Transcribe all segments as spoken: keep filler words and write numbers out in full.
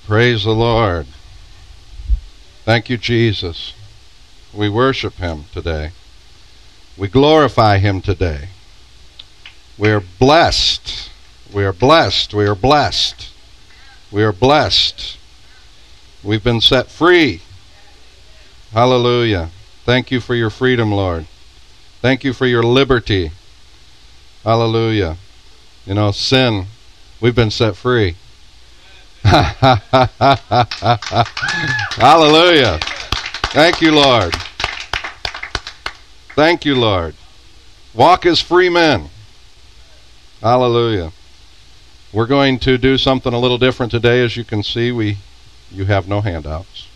Praise the Lord. Thank you, Jesus. We worship him today. We glorify him today. We are blessed. We are blessed. We are blessed. We are blessed. We've been set free. Hallelujah. Thank you for your freedom, Lord. Thank you for your liberty. Hallelujah. You know, sin, we've been set free. Hallelujah. Thank you, Lord. Thank you, Lord. Walk as free men. Hallelujah. We're going to do something a little different today. As you can see, we you have no handouts.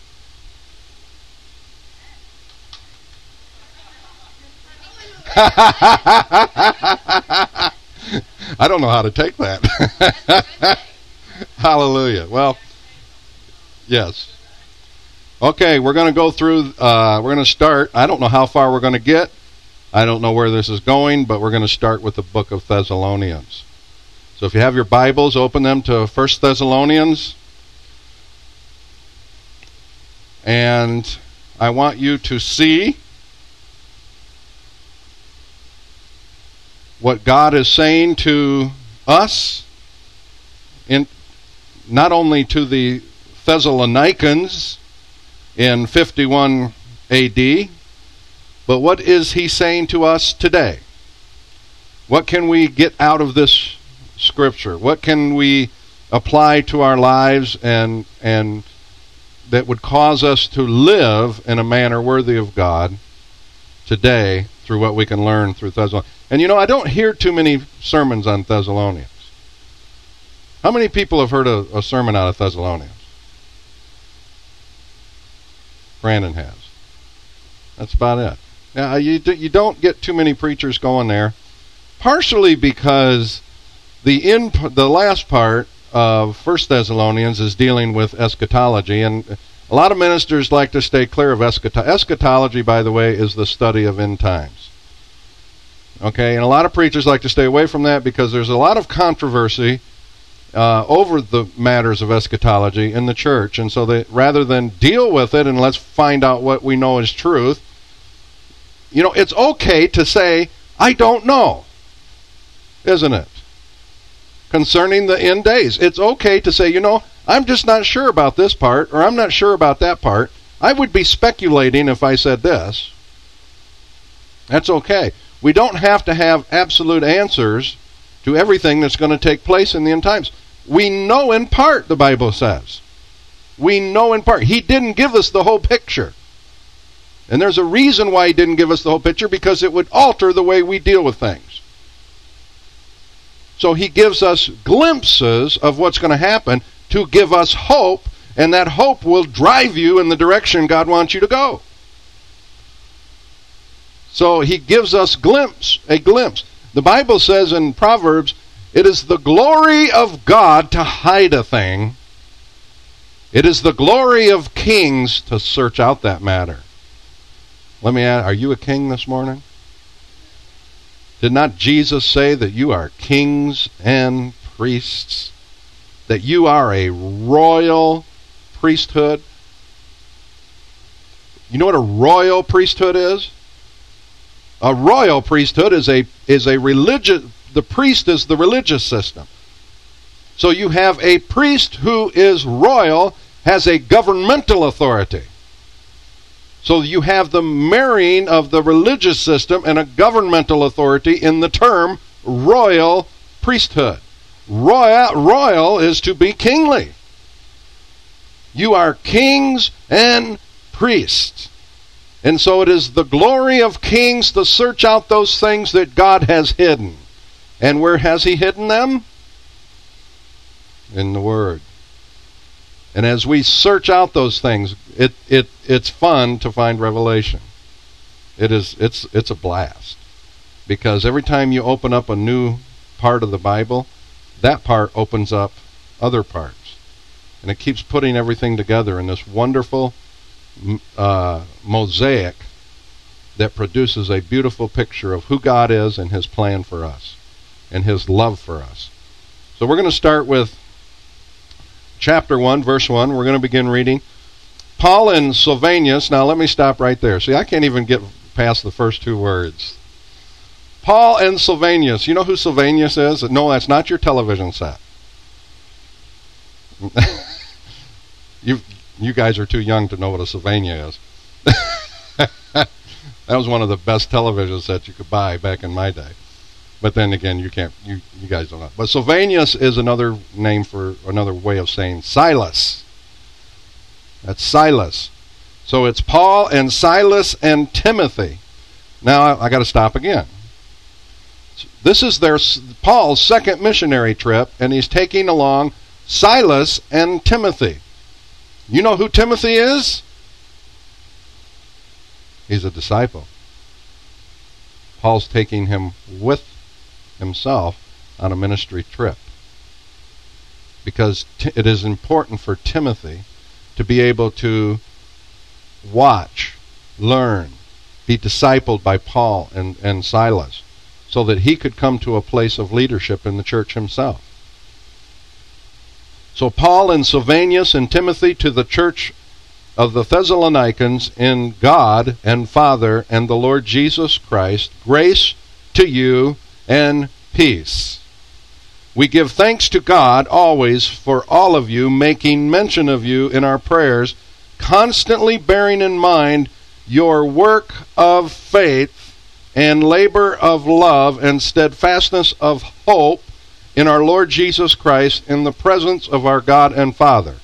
I don't know how to take that. Hallelujah. Well, yes. Okay, we're going to go through, uh, we're going to start. I don't know how far we're going to get. I don't know where this is going, but we're going to start with the book of Thessalonians. So if you have your Bibles, open them to First Thessalonians. And I want you to see what God is saying to us, in not only to the Thessalonians in fifty-one A D, but what is he saying to us today? What can we get out of this scripture? What can we apply to our lives and and that would cause us to live in a manner worthy of God today through what we can learn through Thessalonians? And you know, I don't hear too many sermons on Thessalonians. How many people have heard a, a sermon out of Thessalonians? Brandon has. That's about it. Now, you, do, you don't get too many preachers going there, partially because the in, the last part of First Thessalonians is dealing with eschatology, and a lot of ministers like to stay clear of eschatology. Eschatology, by the way, is the study of end times. Okay, and a lot of preachers like to stay away from that because there's a lot of controversy uh, over the matters of eschatology in the church, and so they, rather than deal with it and let's find out what we know is truth, you know, it's okay to say, I don't know, isn't it? Concerning the end days, it's okay to say, you know, I'm just not sure about this part, or I'm not sure about that part. I would be speculating if I said this. That's okay. We don't have to have absolute answers to everything that's going to take place in the end times. We know in part, the Bible says. We know in part. He didn't give us the whole picture. And there's a reason why he didn't give us the whole picture, because it would alter the way we deal with things. So he gives us glimpses of what's going to happen to give us hope, and that hope will drive you in the direction God wants you to go. So he gives us glimpse, a glimpse. The Bible says in Proverbs, it is the glory of God to hide a thing. It is the glory of kings to search out that matter. Let me ask, are you a king this morning? Did not Jesus say that you are kings and priests? That you are a royal priesthood? You know what a royal priesthood is? A royal priesthood is a is a religious, the priest is the religious system. So you have a priest who is royal, has a governmental authority. So you have the marrying of the religious system and a governmental authority in the term royal priesthood. Royal, royal is to be kingly. You are kings and priests. And so it is the glory of kings to search out those things that God has hidden. And where has he hidden them? In the Word. And as we search out those things, it, it it's fun to find revelation. It is it's it's a blast. Because every time you open up a new part of the Bible, that part opens up other parts. And it keeps putting everything together in this wonderful uh, mosaic that produces a beautiful picture of who God is and his plan for us and his love for us. So we're going to start with chapter one, verse one. We're going to begin reading. Paul and Silvanus. Now let me stop right there. See, I can't even get past the first two words. Paul and Silvanus. You know who Silvanus is? No, that's not your television set. you you guys are too young to know what a Sylvania is. That was one of the best television sets you could buy back in my day. But then again, you can't, you, you guys don't know. But Silvanus is another name for, another way of saying Silas. That's Silas. So it's Paul and Silas and Timothy. Now I, I got to stop again. This is their Paul's second missionary trip, and he's taking along Silas and Timothy. You know who Timothy is? He's a disciple. Paul's taking him with himself on a ministry trip because t- it is important for Timothy to be able to watch, learn, be discipled by Paul and, and Silas so that he could come to a place of leadership in the church himself. So Paul and Silvanus and Timothy to the church of the Thessalonians in God and Father and the Lord Jesus Christ, grace to you and peace. We give thanks to God always for all of you, making mention of you in our prayers, constantly bearing in mind your work of faith and labor of love and steadfastness of hope in our Lord Jesus Christ in the presence of our God and Father.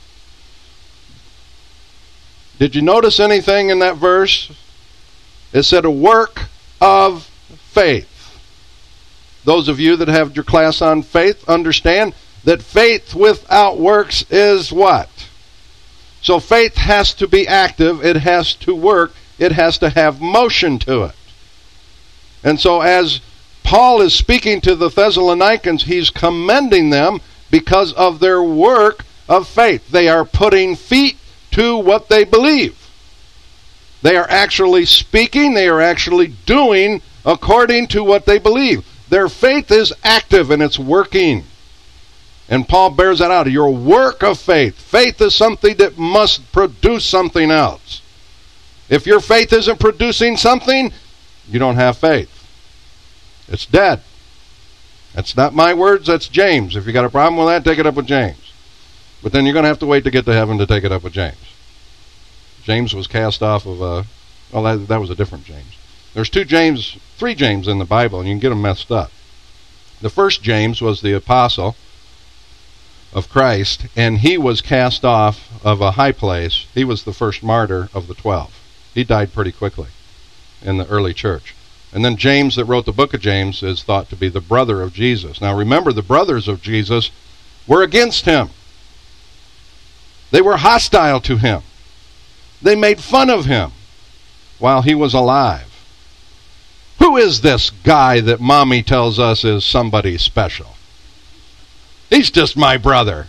Did you notice anything in that verse? It said a work of faith. Those of you that have your class on faith understand that faith without works is what? So faith has to be active, it has to work, it has to have motion to it. And so as Paul is speaking to the Thessalonians, he's commending them because of their work of faith. They are putting feet to what they believe. They are actually speaking, they are actually doing according to what they believe. Their faith is active and it's working. And Paul bears that out. Your work of faith. Faith is something that must produce something else. If your faith isn't producing something, you don't have faith. It's dead. That's not my words, that's James. If you got a problem with that, take it up with James. But then you're going to have to wait to get to heaven to take it up with James. James was cast off of a, well, that, that was a different James. There's two James, three James in the Bible, and you can get them messed up. The first James was the apostle of Christ, and he was cast off of a high place. He was the first martyr of the twelve. He died pretty quickly in the early church. And then James, that wrote the book of James, is thought to be the brother of Jesus. Now remember, the brothers of Jesus were against him. They were hostile to him. They made fun of him while he was alive. Who is this guy that Mommy tells us is somebody special? He's just my brother.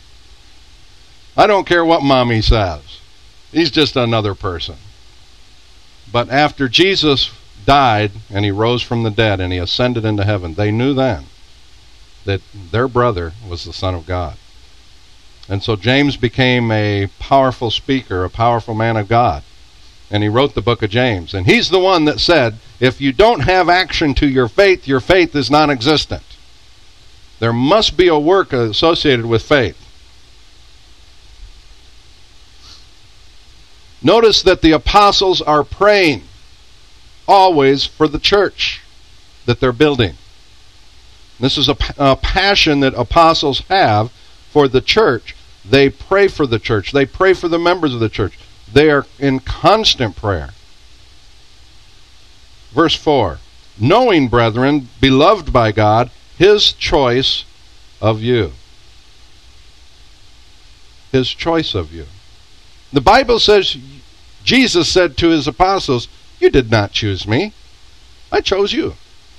I don't care what Mommy says. He's just another person. But after Jesus died and he rose from the dead and he ascended into heaven, they knew then that their brother was the Son of God. And so James became a powerful speaker, a powerful man of God. And he wrote the book of James. And he's the one that said, if you don't have action to your faith, your faith is non-existent. There must be a work associated with faith. Notice that the apostles are praying always for the church that they're building. This is a, a passion that apostles have for the church. They pray for the church. They pray for the members of the church. They are in constant prayer. Verse four, knowing, brethren, beloved by God, his choice of you. His choice of you. The Bible says, Jesus said to his apostles, you did not choose me. I chose you.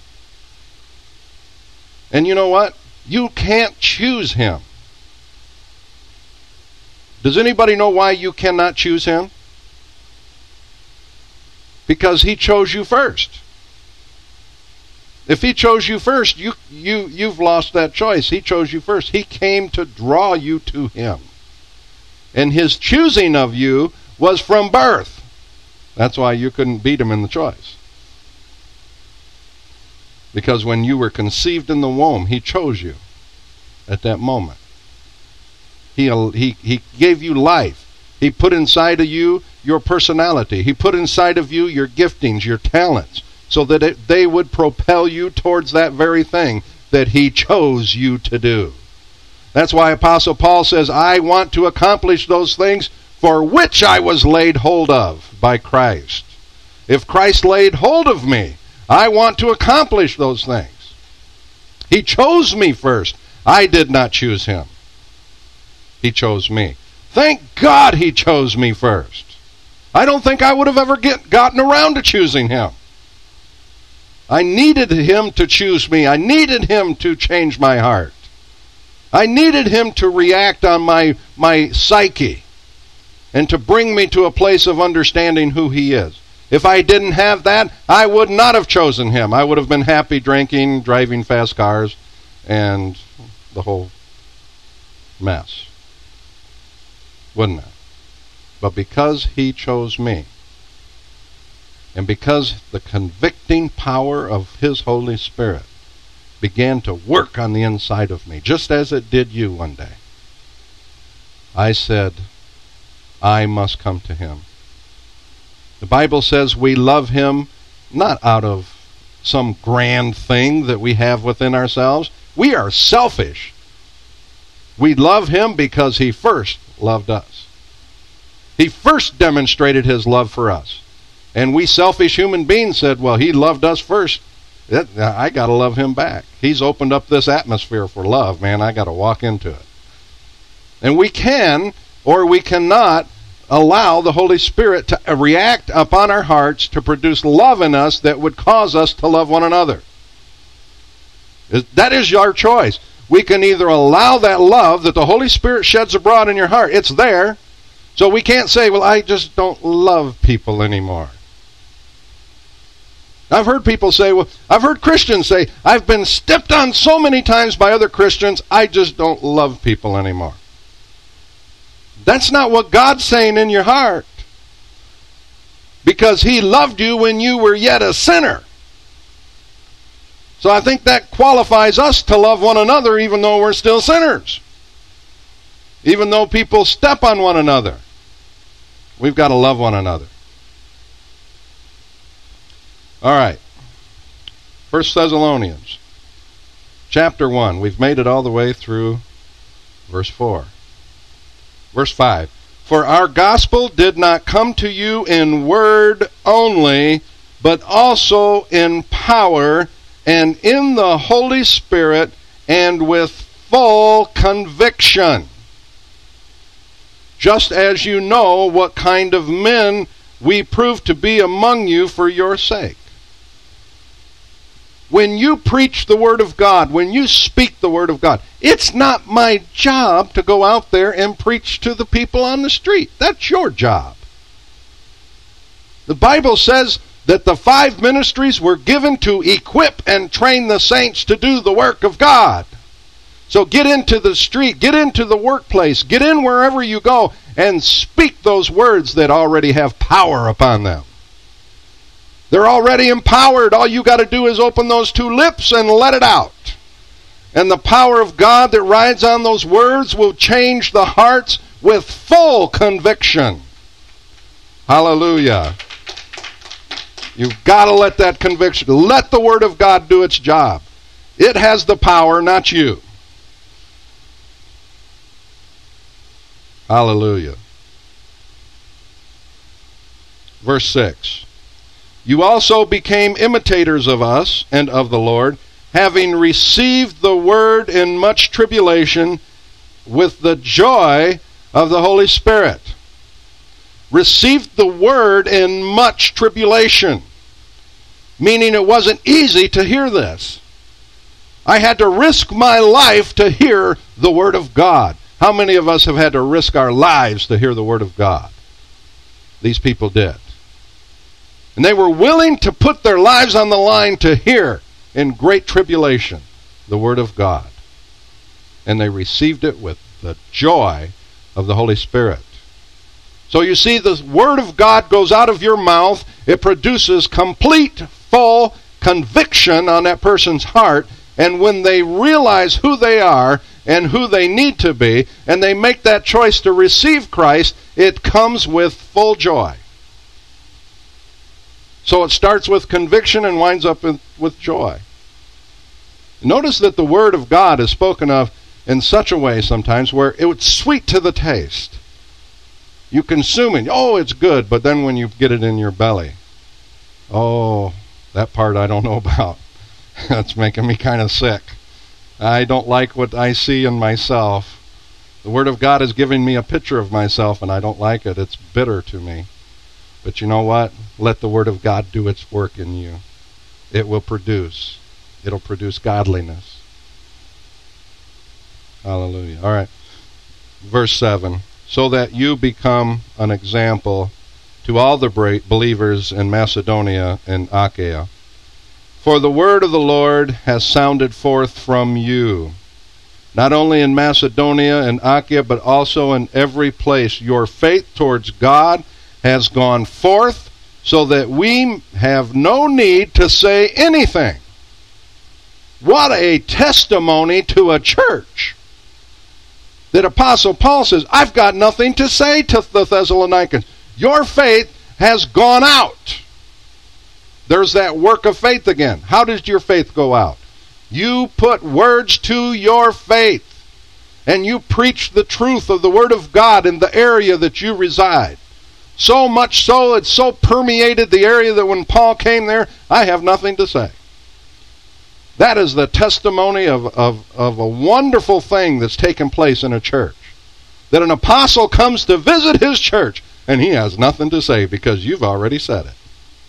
And you know what? You can't choose him. Does anybody know why you cannot choose him? Because he chose you first. If he chose you first, you, you, you've lost that choice. He chose you first. He came to draw you to him. And his choosing of you was from birth. That's why you couldn't beat him in the choice. Because when you were conceived in the womb, he chose you at that moment. He, he, he gave you life. He put inside of you your personality. He put inside of you your giftings, your talents, so that it, they would propel you towards that very thing that he chose you to do. That's why Apostle Paul says, I want to accomplish those things for which I was laid hold of by Christ. If Christ laid hold of me, I want to accomplish those things. He chose me first. I did not choose him. He chose me. Thank God he chose me first. I don't think I would have ever get, gotten around to choosing him. I needed him to choose me. I needed him to change my heart. I needed him to react on my, my psyche and to bring me to a place of understanding who he is. If I didn't have that, I would not have chosen him. I would have been happy drinking, driving fast cars, and the whole mess. Wouldn't it? But because he chose me, and because the convicting power of his Holy Spirit began to work on the inside of me, just as it did you one day, I said, I must come to him. The Bible says we love him not out of some grand thing that we have within ourselves. We are selfish. We love him because he first loved us. He first demonstrated his love for us. And we selfish human beings said, well, he loved us first. It, I got to love him back. He's opened up this atmosphere for love, man. I got to walk into it. And we can, or we cannot, allow the Holy Spirit to react upon our hearts to produce love in us that would cause us to love one another. That is our choice. We can either allow that love that the Holy Spirit sheds abroad in your heart. It's there. So we can't say, well, I just don't love people anymore. I've heard people say, well, I've heard Christians say, I've been stepped on so many times by other Christians, I just don't love people anymore. That's not what God's saying in your heart. Because he loved you when you were yet a sinner. So I think that qualifies us to love one another even though we're still sinners. Even though people step on one another. We've got to love one another. All right. First Thessalonians chapter one. We've made it all the way through verse four. Verse five. For our gospel did not come to you in word only, but also in power and in the Holy Spirit and with full conviction. Just as you know what kind of men we prove to be among you for your sake. When you preach the Word of God, when you speak the Word of God, it's not my job to go out there and preach to the people on the street. That's your job. The Bible says that the five ministries were given to equip and train the saints to do the work of God. So get into the street, get into the workplace, get in wherever you go, and speak those words that already have power upon them. They're already empowered. All you got to do is open those two lips and let it out. And the power of God that rides on those words will change the hearts with full conviction. Hallelujah. You've got to let that conviction, let the Word of God do its job. It has the power, not you. Hallelujah. Verse six. You also became imitators of us and of the Lord, having received the word in much tribulation with the joy of the Holy Spirit. Received the word in much tribulation. Meaning it wasn't easy to hear this. I had to risk my life to hear the Word of God. How many of us have had to risk our lives to hear the Word of God? These people did. And they were willing to put their lives on the line to hear in great tribulation the Word of God. And they received it with the joy of the Holy Spirit. So you see, the Word of God goes out of your mouth. It produces complete, full conviction on that person's heart. And when they realize who they are and who they need to be, and they make that choice to receive Christ, it comes with full joy. So it starts with conviction and winds up with, with joy. Notice that the Word of God is spoken of in such a way sometimes where it's sweet to the taste. You consume it. Oh, it's good. But then when you get it in your belly, oh, that part I don't know about. That's making me kind of sick. I don't like what I see in myself. The Word of God is giving me a picture of myself, and I don't like it. It's bitter to me. But you know what? Let the Word of God do its work in you. It will produce. It'll produce godliness. Hallelujah. All right. Verse seven. So that you become an example to all the believers in Macedonia and Achaia. For the word of the Lord has sounded forth from you, not only in Macedonia and Achaia, but also in every place. Your faith towards God has gone forth, so that we have no need to say anything. What a testimony to a church! That Apostle Paul says, I've got nothing to say to the Thessalonians. Your faith has gone out. There's that work of faith again. How did your faith go out? You put words to your faith, and you preach the truth of the Word of God in the area that you reside. So much so, it's so permeated the area that when Paul came there, I have nothing to say. That is the testimony of, of, of a wonderful thing that's taken place in a church. That an apostle comes to visit his church, and he has nothing to say because you've already said it.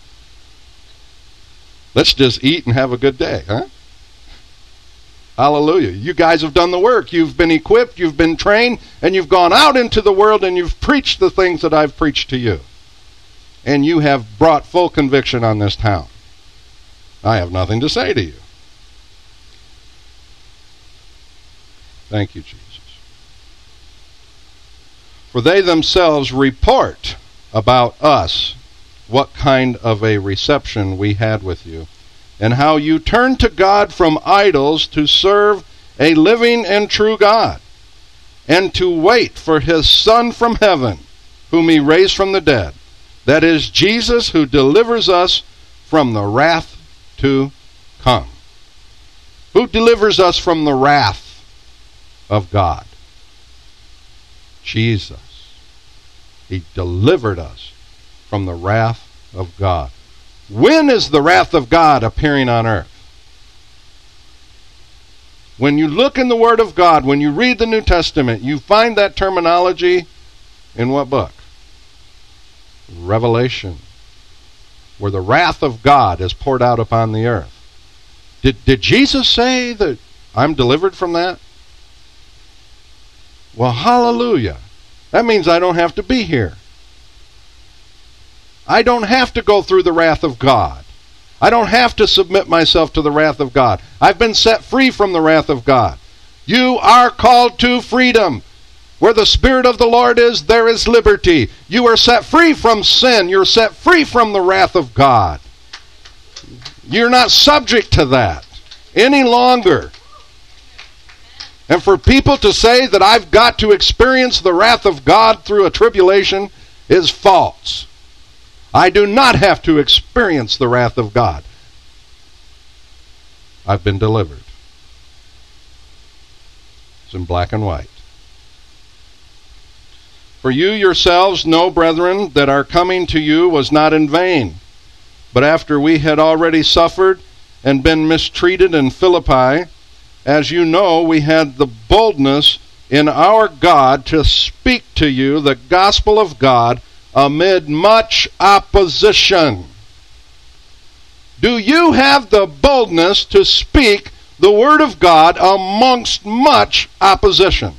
Let's just eat and have a good day, huh? Hallelujah. You guys have done the work. You've been equipped, you've been trained, and you've gone out into the world and you've preached the things that I've preached to you. And you have brought full conviction on this town. I have nothing to say to you. Thank you, Jesus. For they themselves report about us what kind of a reception we had with you, and how you turned to God from idols to serve a living and true God, and to wait for his Son from heaven, whom he raised from the dead. That is Jesus, who delivers us from the wrath to come. Who delivers us from the wrath of God? Jesus. He delivered us from the wrath of God. When is the wrath of God appearing on earth? When you look in the Word of God, when you read the New Testament, you find that terminology in what book? Revelation. Where the wrath of God is poured out upon the earth. Did, did Jesus say that I'm delivered from that? Well, hallelujah. That means I don't have to be here. I don't have to go through the wrath of God. I don't have to submit myself to the wrath of God. I've been set free from the wrath of God. You are called to freedom. Where the Spirit of the Lord is, there is liberty. You are set free from sin. You're set free from the wrath of God. You're not subject to that any longer. And for people to say that I've got to experience the wrath of God through a tribulation is false. I do not have to experience the wrath of God. I've been delivered. It's in black and white. For you yourselves know, brethren, that our coming to you was not in vain. But after we had already suffered and been mistreated in Philippi, as you know, we had the boldness in our God to speak to you the gospel of God amid much opposition. Do you have the boldness to speak the word of God amongst much opposition?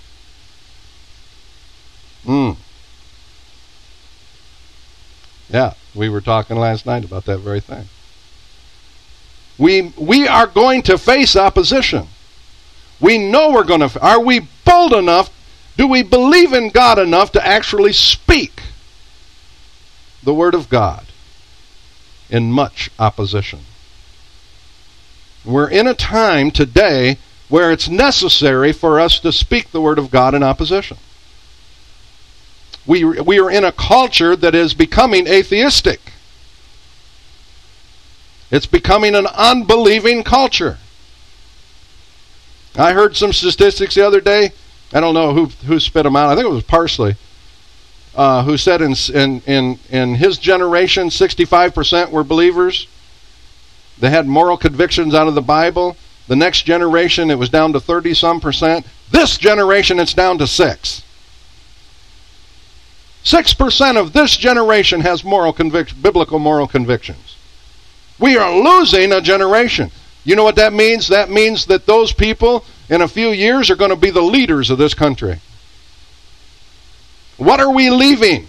Hmm. Yeah, we were talking last night about that very thing. We we are going to face opposition. We know we're going to. Are we bold enough Do we believe in God enough to actually speak the Word of God in much opposition? We're in a time today where it's necessary for us to speak the Word of God in opposition. We, we are in a culture that is becoming atheistic. It's becoming an unbelieving culture. I heard some statistics the other day. I don't know who who spit them out. I think it was Parsley, uh, who said in, in, in, in his generation, sixty-five percent were believers. They had moral convictions out of the Bible. The next generation, it was down to thirty-some percent. This generation, it's down to six. Six percent of this generation has moral convic- biblical moral convictions. We are losing a generation. You know what that means? That means that those people in a few years are going to be the leaders of this country. What are we leaving?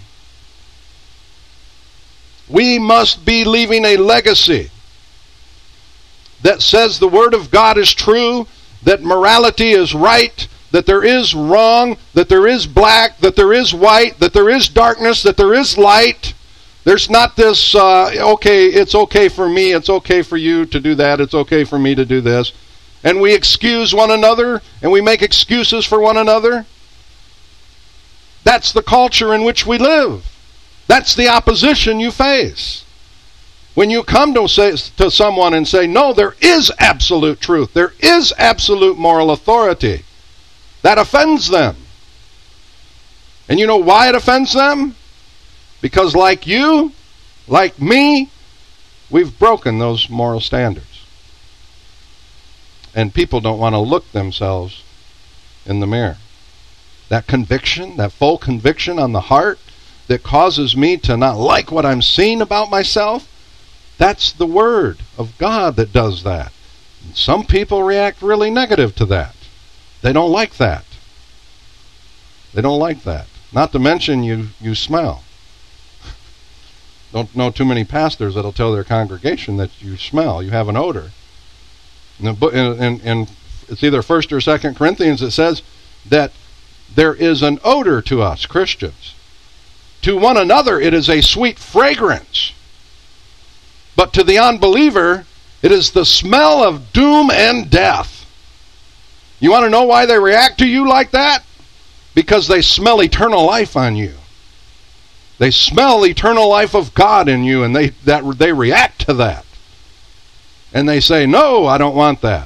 We must be leaving a legacy that says the Word of God is true, that morality is right, that there is wrong, that there is black, that there is white, that there is darkness, that there is light. There's not this, uh, okay, it's okay for me, it's okay for you to do that, it's okay for me to do this. And we excuse one another, and we make excuses for one another. That's the culture in which we live. That's the opposition you face. When you come to say to someone and say, no, there is absolute truth, there is absolute moral authority, that offends them. And you know why it offends them? Because like you, like me, we've broken those moral standards. And people don't want to look themselves in the mirror. That conviction, that full conviction on the heart that causes me to not like what I'm seeing about myself, that's the Word of God that does that. And some people react really negative to that. They don't like that. They don't like that. Not to mention you, you smell. Don't know too many pastors that'll tell their congregation that you smell. You have an odor. In, the, in, in, in it's either First or Second Corinthians that says that there is an odor to us, Christians. To one another it is a sweet fragrance. But to the unbeliever, it is the smell of doom and death. You want to know why they react to you like that? Because they smell eternal life on you. They smell eternal life of God in you, and they that they react to that. And they say, no, I don't want that.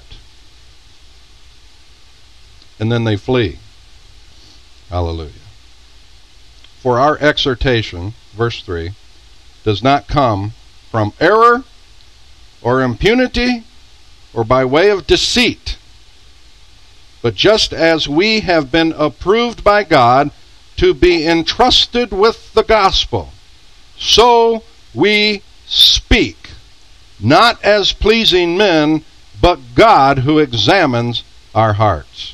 And then they flee. Hallelujah. For our exhortation, verse three, does not come from error or impunity or by way of deceit, but just as we have been approved by God to be entrusted with the gospel, so we speak, not as pleasing men, but God who examines our hearts.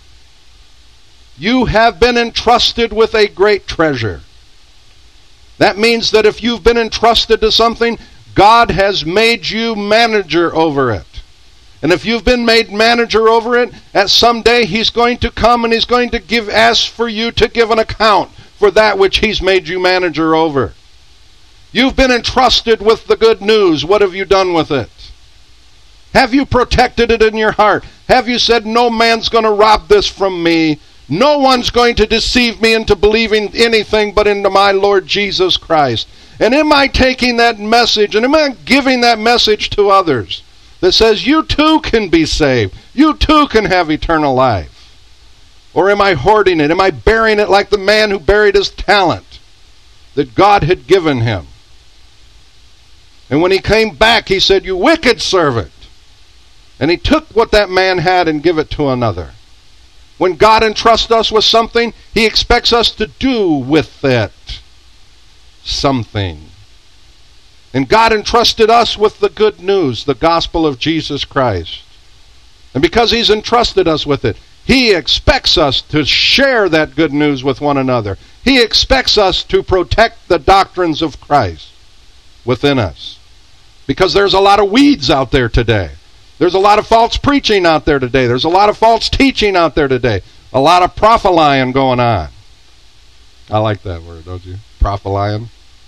You have been entrusted with a great treasure. That means that if you've been entrusted to something, God has made you manager over it. And if you've been made manager over it, at some day He's going to come and He's going to give, ask for you to give an account for that which He's made you manager over. You've been entrusted with the good news. What have you done with it? Have you protected it in your heart? Have you said, no man's going to rob this from me? No one's going to deceive me into believing anything but into my Lord Jesus Christ. And am I taking that message and am I giving that message to others that says you too can be saved? You too can have eternal life. Or am I hoarding it? Am I burying it like the man who buried his talent that God had given him? And when he came back, he said, you wicked servant. And he took what that man had and gave it to another. When God entrusts us with something, He expects us to do with it something. And God entrusted us with the good news, the gospel of Jesus Christ. And because He's entrusted us with it, He expects us to share that good news with one another. He expects us to protect the doctrines of Christ within us. Because there's a lot of weeds out there today. There's a lot of false preaching out there today. There's a lot of false teaching out there today. A lot of prophylying going on. I like that word, don't you? Prophylying.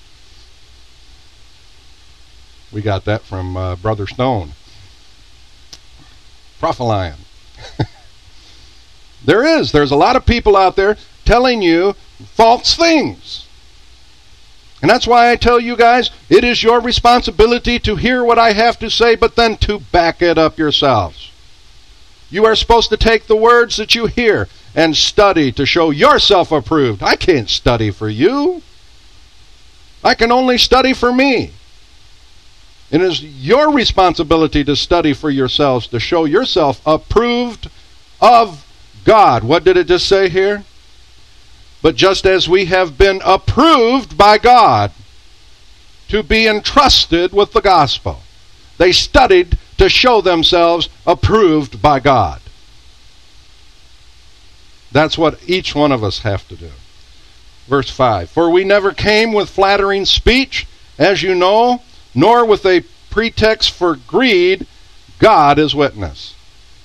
We got that from uh, Brother Stone. Prophylying. There is. There's a lot of people out there telling you false things. And that's why I tell you guys, it is your responsibility to hear what I have to say, but then to back it up yourselves. You are supposed to take the words that you hear and study to show yourself approved. I can't study for you. I can only study for me. It is your responsibility to study for yourselves, to show yourself approved of God. What did it just say here? But just as we have been approved by God to be entrusted with the gospel. They studied to show themselves approved by God. That's what each one of us have to do. Verse five, for we never came with flattering speech, as you know, nor with a pretext for greed. God is witness.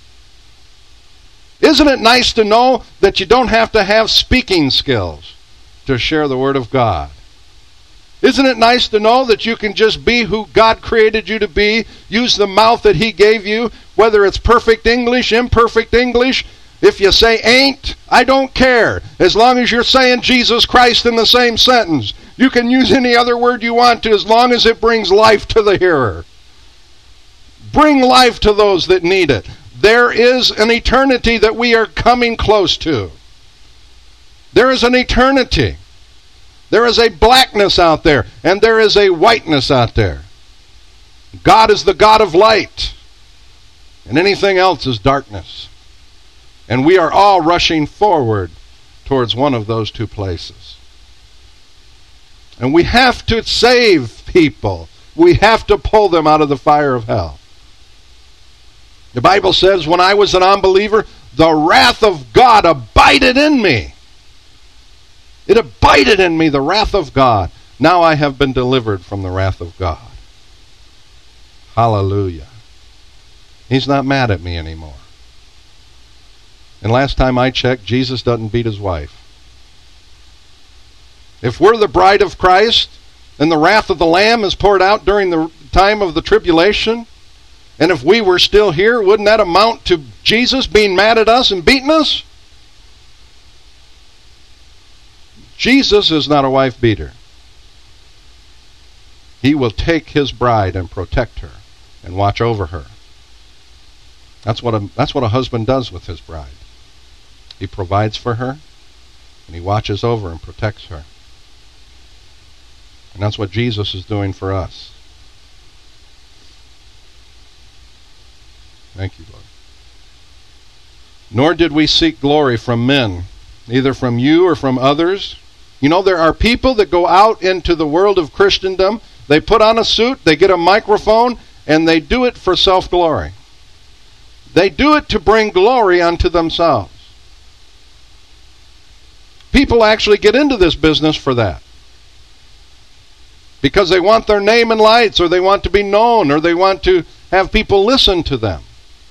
Isn't it nice to know that you don't have to have speaking skills to share the Word of God? Isn't it nice to know that you can just be who God created you to be, use the mouth that He gave you, whether it's perfect English, imperfect English? If you say ain't, I don't care. As long as you're saying Jesus Christ in the same sentence. You can use any other word you want to as long as it brings life to the hearer. Bring life to those that need it. There is an eternity that we are coming close to. There is an eternity. There is a blackness out there, and there is a whiteness out there. God is the God of light, and anything else is darkness. And we are all rushing forward towards one of those two places. And we have to save people. We have to pull them out of the fire of hell. The Bible says, when I was an unbeliever, the wrath of God abided in me. It abided in me, the wrath of God. Now I have been delivered from the wrath of God. Hallelujah. He's not mad at me anymore. And last time I checked, Jesus doesn't beat his wife. If we're the bride of Christ, and the wrath of the Lamb is poured out during the time of the tribulation, and if we were still here, wouldn't that amount to Jesus being mad at us and beating us? Jesus is not a wife beater. He will take his bride and protect her and watch over her. That's what a, that's what a husband does with his bride. He provides for her, and he watches over and protects her. And that's what Jesus is doing for us. Thank you, Lord. Nor did we seek glory from men, either from you or from others. You know, there are people that go out into the world of Christendom. They put on a suit, they get a microphone, and they do it for self-glory. They do it to bring glory unto themselves. People actually get into this business for that. Because they want their name in lights, or they want to be known, or they want to have people listen to them.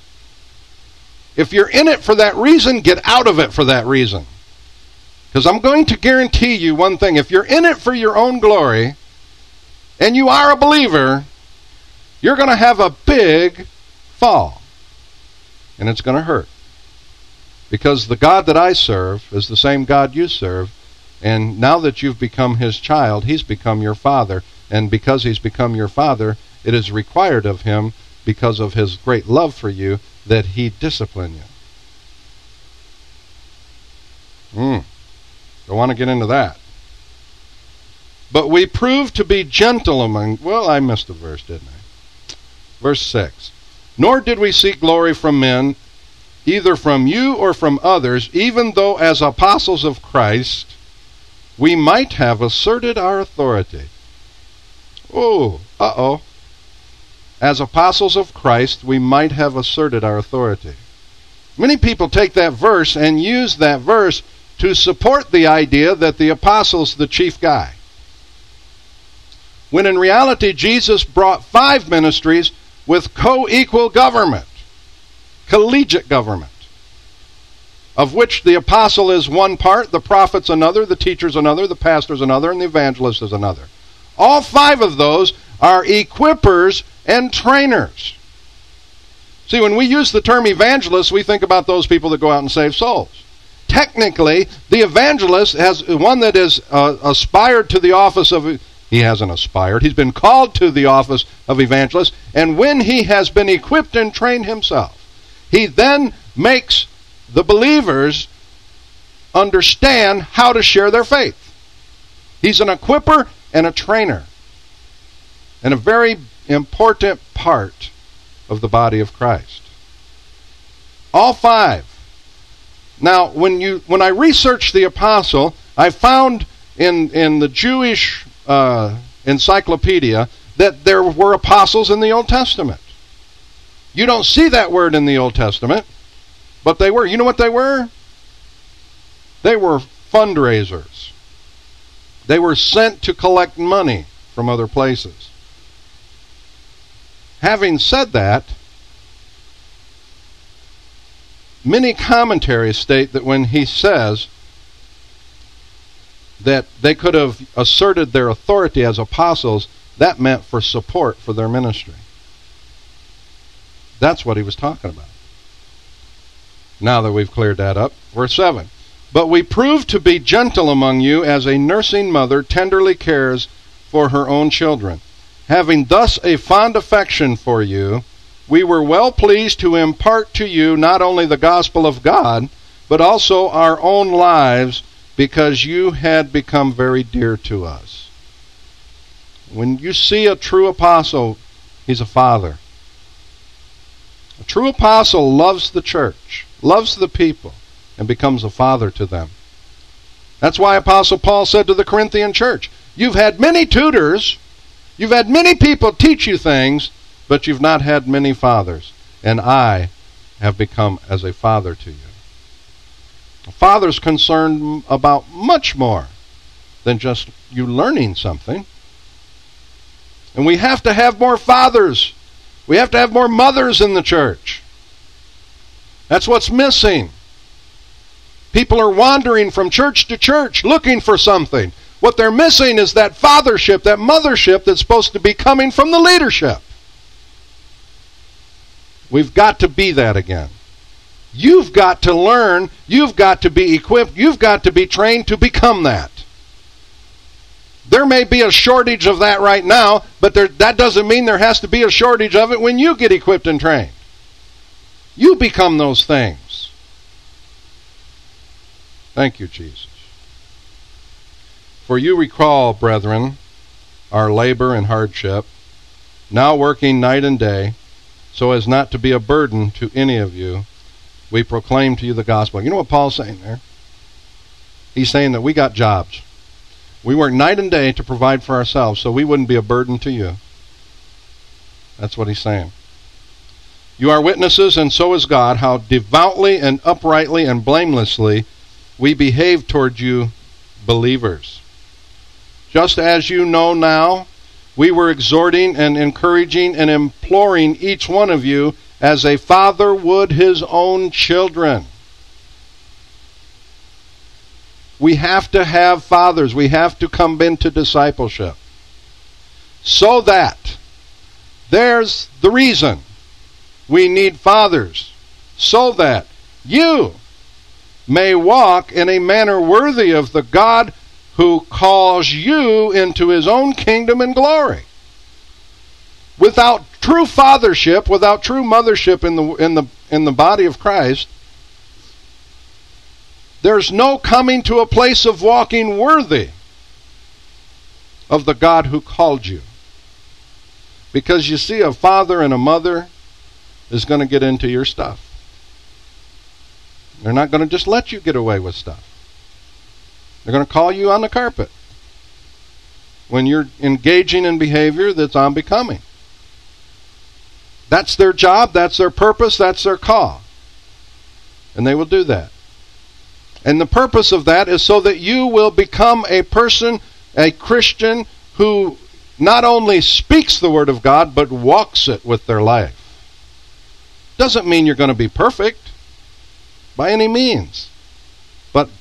If you're in it for that reason, get out of it for that reason. Because I'm going to guarantee you one thing. If you're in it for your own glory, and you are a believer, you're going to have a big fall. And it's going to hurt. Because the God that I serve is the same God you serve. And now that you've become his child, he's become your father. And because he's become your father, it is required of him, because of his great love for you, that he discipline you. Hmm. Don't want to get into that. But we prove to be gentle among... Well, I missed a verse, didn't I? Verse six. Nor did we seek glory from men, either from you or from others, even though as apostles of Christ, we might have asserted our authority. Oh, uh-oh. As apostles of Christ, we might have asserted our authority. Many people take that verse and use that verse to support the idea that the apostle's the chief guy. When in reality, Jesus brought five ministries with co-equal government, collegiate government. of which the apostle is one part, the prophet's another, the teacher's another, the pastor's another, and the evangelist is another. All five of those are equippers and trainers. See, when we use the term evangelist, we think about those people that go out and save souls. Technically, the evangelist has one that is uh, aspired to the office of, he hasn't aspired, he's been called to the office of evangelist, and when he has been equipped and trained himself, he then makes the believers understand how to share their faith. He's an equipper and a trainer, and a very important part of the body of Christ. All five. Now, when you when I researched the apostle, I found in in the Jewish uh, encyclopedia that there were apostles in the Old Testament. You don't see that word in the Old Testament, but they were. You know what they were? They were fundraisers. They were sent to collect money from other places. Having said that, many commentaries state that when he says that they could have asserted their authority as apostles, that meant for support for their ministry. That's what he was talking about. Now that we've cleared that up, verse seven. But we proved to be gentle among you as a nursing mother tenderly cares for her own children. Having thus a fond affection for you, we were well pleased to impart to you not only the gospel of God, but also our own lives, because you had become very dear to us. When you see a true apostle, he's a father. A true apostle loves the church, loves the people, and becomes a father to them. That's why Apostle Paul said to the Corinthian church, you've had many tutors, you've had many people teach you things, but you've not had many fathers, and I have become as a father to you. A father's concerned about much more than just you learning something. And we have to have more fathers. We have to have more mothers in the church. That's what's missing. People are wandering from church to church looking for something. What they're missing is that fathership, that mothership that's supposed to be coming from the leadership. We've got to be that again. You've got to learn, you've got to be equipped, you've got to be trained to become that. There may be a shortage of that right now, but there, that doesn't mean there has to be a shortage of it when you get equipped and trained. You become those things. Thank you, Jesus. For you recall, brethren, our labor and hardship, now working night and day, so as not to be a burden to any of you, we proclaim to you the gospel. You know what Paul's saying there? He's saying that we got jobs. We work night and day to provide for ourselves so we wouldn't be a burden to you. That's what he's saying. You are witnesses, and so is God, how devoutly and uprightly and blamelessly we behave toward you believers. Just as you know now, we were exhorting and encouraging and imploring each one of you as a father would his own children. We have to have fathers. We have to come into discipleship. So that, there's the reason we need fathers. So that you may walk in a manner worthy of the God who calls you into his own kingdom and glory. Without true fathership, without true mothership in the in the in the body of Christ, there's no coming to a place of walking worthy of the God who called you. Because you see, a father and a mother is going to get into your stuff. They're not going to just let you get away with stuff. They're going to call you on the carpet when you're engaging in behavior that's unbecoming. That's their job, that's their purpose, that's their call. And they will do that. And the purpose of that is so that you will become a person, a Christian, who not only speaks the Word of God, but walks it with their life. Doesn't mean you're going to be perfect, by any means.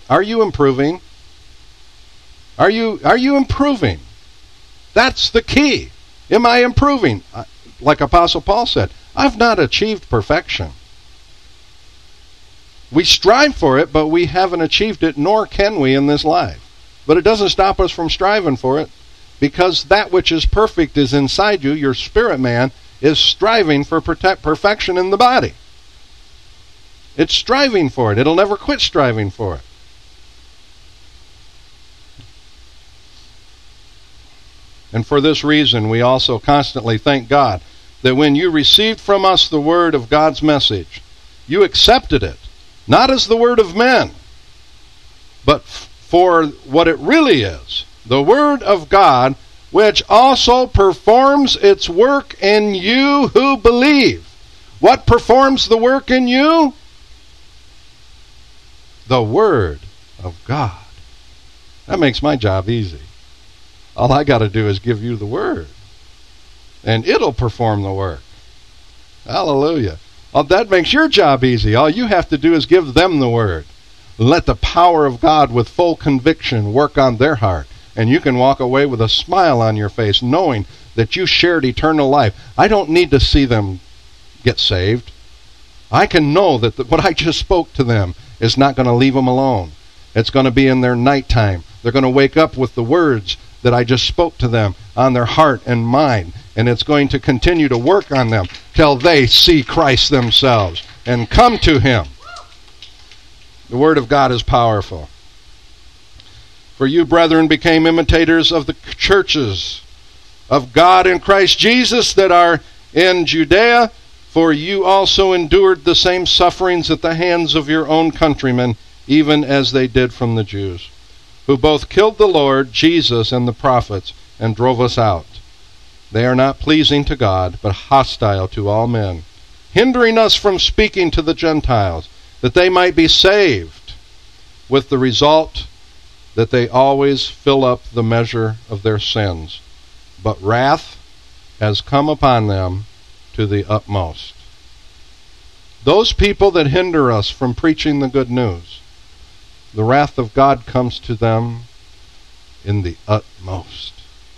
Are you improving? Are you are you improving? That's the key. Am I improving? Like Apostle Paul said, I've not achieved perfection. We strive for it, but we haven't achieved it, nor can we in this life. But it doesn't stop us from striving for it, because that which is perfect is inside you. Your spirit man is striving for protect perfection in the body. It's striving for it. It'll never quit striving for it. And for this reason, we also constantly thank God that when you received from us the word of God's message, you accepted it, not as the word of men, but for what it really is, the word of God, which also performs its work in you who believe. What performs the work in you? The word of God. That makes my job easy. All I got to do is give you the word, and it'll perform the work. Hallelujah. Well, that makes your job easy. All you have to do is give them the word. Let the power of God with full conviction work on their heart, and you can walk away with a smile on your face knowing that you shared eternal life. I don't need to see them get saved. I can know that the, what I just spoke to them is not going to leave them alone. It's going to be in their nighttime. They're going to wake up with the words that I just spoke to them on their heart and mind, and it's going to continue to work on them till they see Christ themselves and come to him. The word of God is powerful. For you, brethren, became imitators of the churches of God in Christ Jesus that are in Judea, for you also endured the same sufferings at the hands of your own countrymen, even as they did from the Jews, who both killed the Lord Jesus and the prophets and drove us out. They are not pleasing to God, but hostile to all men, hindering us from speaking to the Gentiles, that they might be saved, with the result that they always fill up the measure of their sins. But wrath has come upon them to the utmost. Those people that hinder us from preaching the good news, the wrath of God comes to them in the utmost.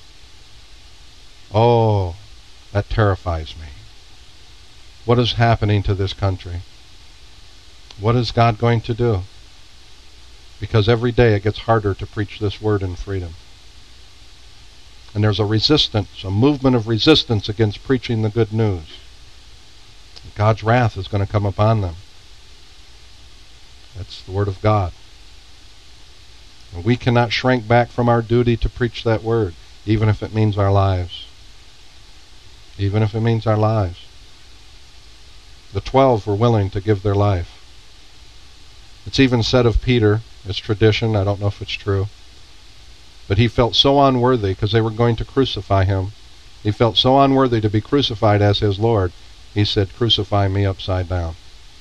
Oh, that terrifies me. What is happening to this country? What is God going to do? Because every day it gets harder to preach this word in freedom. And there's a resistance, a movement of resistance against preaching the good news. God's wrath is going to come upon them. That's the word of God. And we cannot shrink back from our duty to preach that word, even if it means our lives. Even if it means our lives. The twelve were willing to give their life. It's even said of Peter, it's tradition, I don't know if it's true, but he felt so unworthy because they were going to crucify him. He felt so unworthy to be crucified as his Lord, he said, "Crucify me upside down."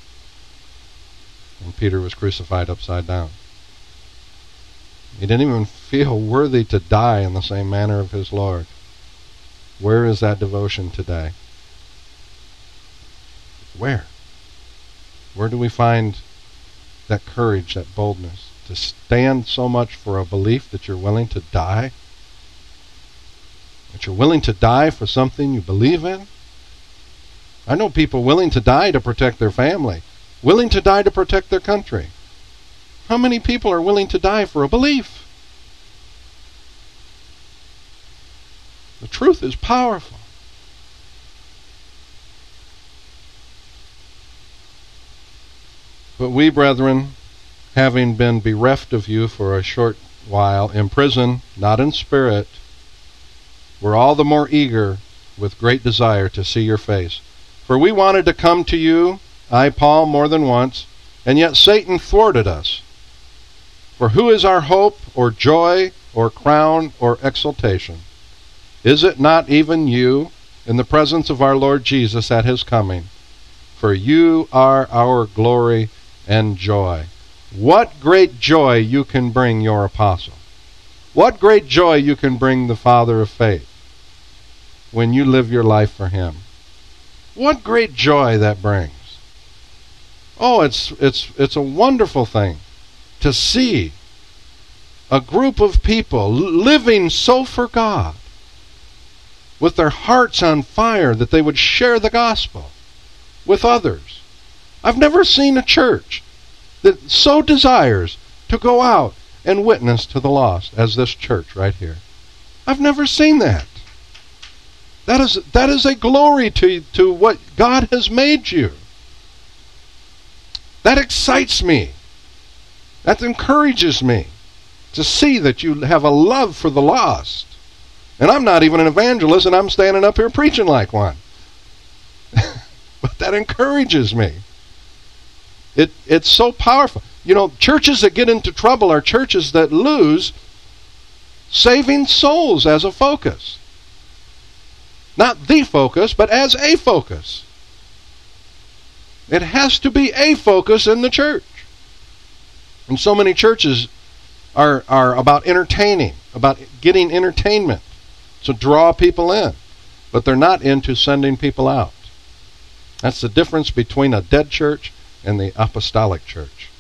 And Peter was crucified upside down. He didn't even feel worthy to die in the same manner of his Lord. Where is that devotion today? Where? Where do we find that courage, that boldness, to stand so much for a belief that you're willing to die? That you're willing to die for something you believe in? I know people willing to die to protect their family, willing to die to protect their country. How many people are willing to die for a belief? The truth is powerful. But we, brethren, having been bereft of you for a short while, in prison, not in spirit, were all the more eager with great desire to see your face. For we wanted to come to you, I, Paul, more than once, and yet Satan thwarted us. For who is our hope, or joy, or crown, or exaltation? Is it not even you, in the presence of our Lord Jesus at his coming? For you are our glory and joy. What great joy you can bring your apostle. What great joy you can bring the father of faith when you live your life for him. What great joy that brings. Oh, it's it's it's a wonderful thing to see a group of people living so for God, with their hearts on fire, that they would share the gospel with others. I've never seen a church that so desires to go out and witness to the lost as this church right here. I've never seen that. That is, that is a glory to, to what God has made you. That excites me. That encourages me to see that you have a love for the lost. And I'm not even an evangelist, and I'm standing up here preaching like one. But that encourages me. It, it's so powerful. You know, churches that get into trouble are churches that lose saving souls as a focus. Not the focus, but as a focus. It has to be a focus in the church. And so many churches are, are about entertaining, about getting entertainment to draw people in. But they're not into sending people out. That's the difference between a dead church and the apostolic church.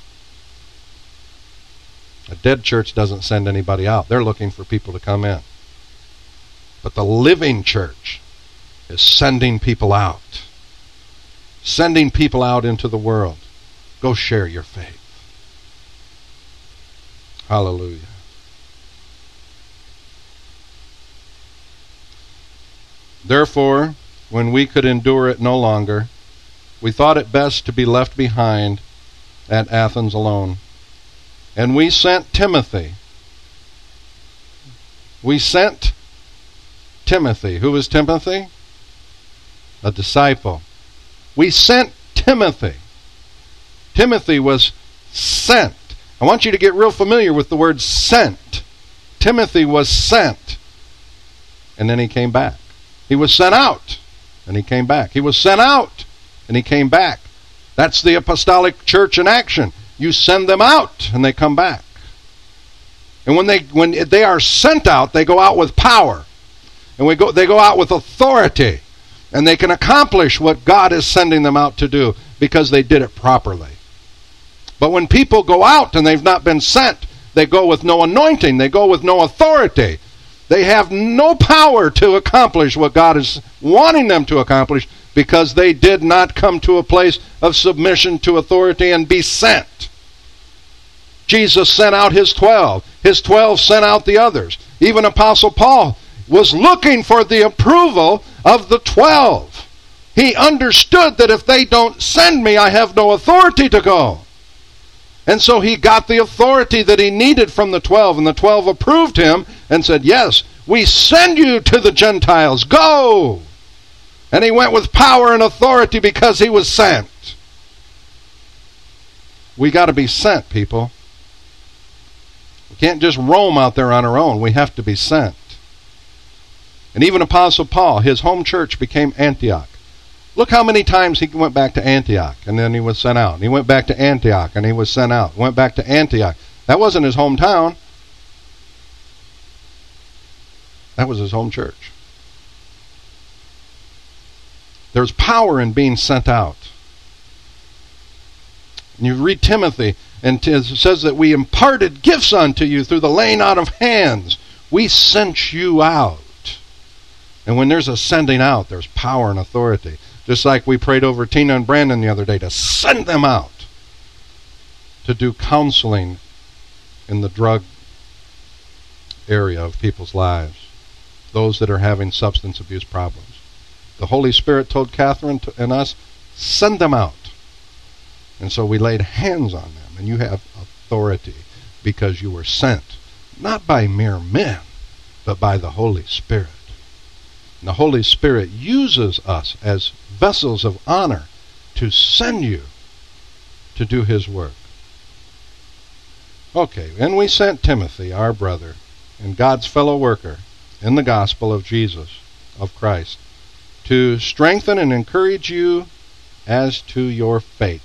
A dead church doesn't send anybody out. They're looking for people to come in. But the living church is sending people out. Sending people out into the world. Go share your faith. Hallelujah. Therefore, when we could endure it no longer, we thought it best to be left behind at Athens alone. And we sent Timothy. We sent Timothy. Who was Timothy? A disciple. We sent Timothy. Timothy was sent. I want you to get real familiar with the word sent. Timothy was sent. And then he came back. He was sent out. And he came back. He was sent out. And he came back. That's the apostolic church in action. You send them out and they come back. And when they when they are sent out, they go out with power. And we go they go out with authority. And they can accomplish what God is sending them out to do because they did it properly. But when people go out and they've not been sent, they go with no anointing. They go with no authority. They have no power to accomplish what God is wanting them to accomplish because they did not come to a place of submission to authority and be sent. Jesus sent out his twelve. His twelve sent out the others. Even Apostle Paul was looking for the approval of the twelve. He understood that if they don't send me, I have no authority to go. And so he got the authority that he needed from the twelve, and the twelve approved him and said, yes, we send you to the Gentiles. Go! And he went with power and authority because he was sent. We got to be sent, people. We can't just roam out there on our own. We have to be sent. And even Apostle Paul, his home church became Antioch. Look how many times he went back to Antioch and then he was sent out. And he went back to Antioch and he was sent out. Went back to Antioch. That wasn't his hometown. That was his home church. There's power in being sent out. And you read Timothy, and it says that we imparted gifts unto you through the laying out of hands. We sent you out. And when there's a sending out, there's power and authority. Just like we prayed over Tina and Brandon the other day to send them out to do counseling in the drug area of people's lives. Those that are having substance abuse problems. The Holy Spirit told Catherine and us, send them out. And so we laid hands on them. And you have authority because you were sent. Not by mere men, but by the Holy Spirit. And the Holy Spirit uses us as vessels of honor to send you to do his work. Okay, and we sent Timothy, our brother, and God's fellow worker in the gospel of Jesus, of Christ, to strengthen and encourage you as to your faith.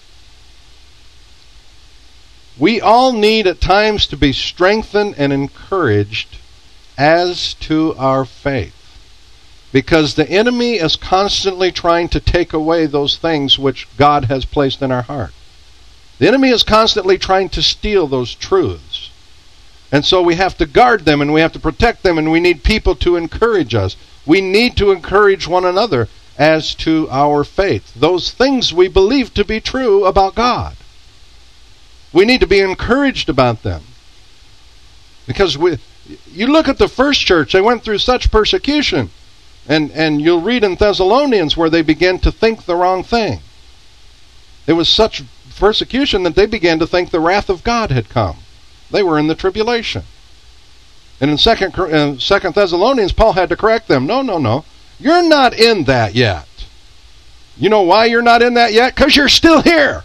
We all need at times to be strengthened and encouraged as to our faith. Because the enemy is constantly trying to take away those things which God has placed in our heart. The enemy is constantly trying to steal those truths. And so we have to guard them, and we have to protect them, and we need people to encourage us. We need to encourage one another as to our faith, those things we believe to be true about God. We need to be encouraged about them. Because we, you look at the first church, they went through such persecution. And, and you'll read in Thessalonians where they began to think the wrong thing. It was such persecution that they began to think the wrath of God had come. They were in the tribulation. And in Second, uh, Second Thessalonians, Paul had to correct them. No, no, no. You're not in that yet. You know why you're not in that yet? Because you're still here.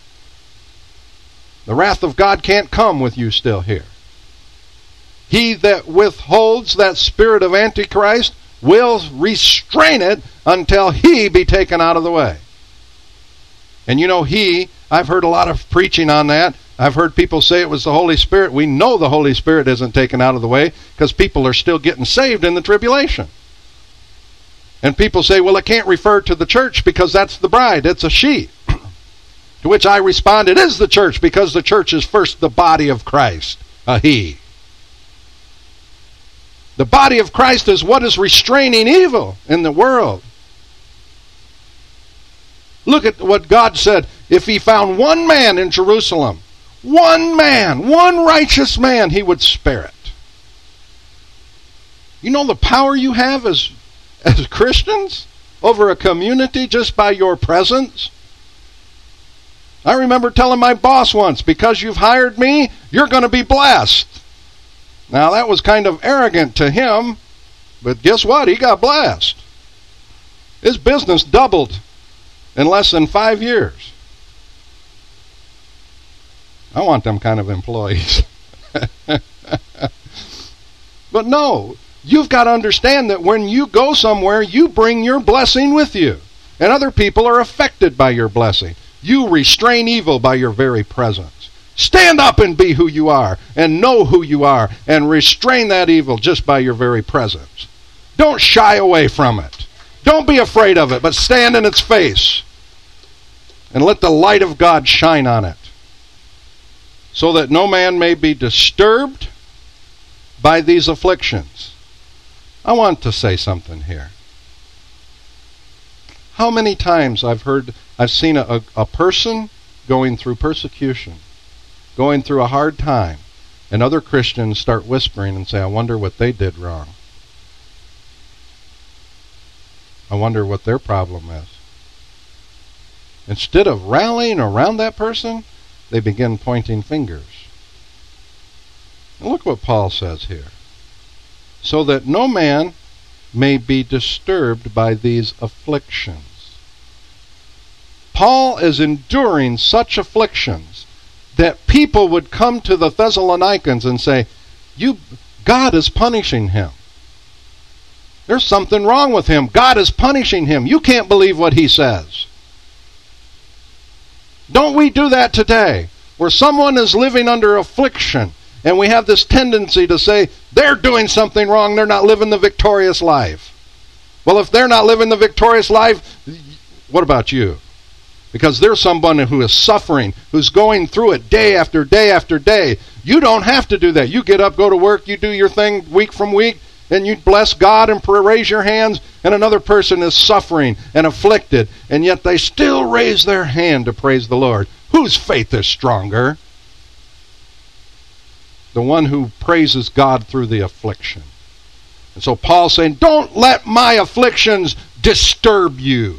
The wrath of God can't come with you still here. He that withholds that spirit of Antichrist will restrain it until he be taken out of the way. And you know, he, I've heard a lot of preaching on that. I've heard people say it was the Holy Spirit. We know the Holy Spirit isn't taken out of the way because people are still getting saved in the tribulation. And people say, well, it can't refer to the church because that's the bride. It's a she. To which I respond, it is the church because the church is first the body of Christ, a he. The body of Christ is what is restraining evil in the world. Look at what God said. If he found one man in Jerusalem, one man, one righteous man, he would spare it. You know the power you have as, as Christians over a community just by your presence? I remember telling my boss once, because you've hired me, you're going to be blessed. Now that was kind of arrogant to him, but guess what? He got blessed. His business doubled in less than five years. I want them kind of employees. But no, you've got to understand that when you go somewhere, you bring your blessing with you. And other people are affected by your blessing. You restrain evil by your very presence. Stand up and be who you are, and know who you are, and restrain that evil just by your very presence. Don't shy away from it. Don't be afraid of it, but stand in its face. And let the light of God shine on it, so that no man may be disturbed by these afflictions. I want to say something here. How many times I've heard, I've seen a, a person going through persecution, going through a hard time, and other Christians start whispering and say, I wonder what they did wrong. I wonder what their problem is. Instead of rallying around that person, they begin pointing fingers. And look what Paul says here. So that no man may be disturbed by these afflictions. Paul is enduring such afflictions that people would come to the Thessalonians and say, "You, God is punishing him. There's something wrong with him. God is punishing him. You can't believe what he says." Don't we do that today? Where someone is living under affliction, and we have this tendency to say, they're doing something wrong, they're not living the victorious life. Well, if they're not living the victorious life, what about you? Because there's someone who is suffering, who's going through it day after day after day. You don't have to do that. You get up, go to work, you do your thing week from week, and you bless God and raise your hands, and another person is suffering and afflicted, and yet they still raise their hand to praise the Lord. Whose faith is stronger? The one who praises God through the affliction. And so Paul's saying, don't let my afflictions disturb you.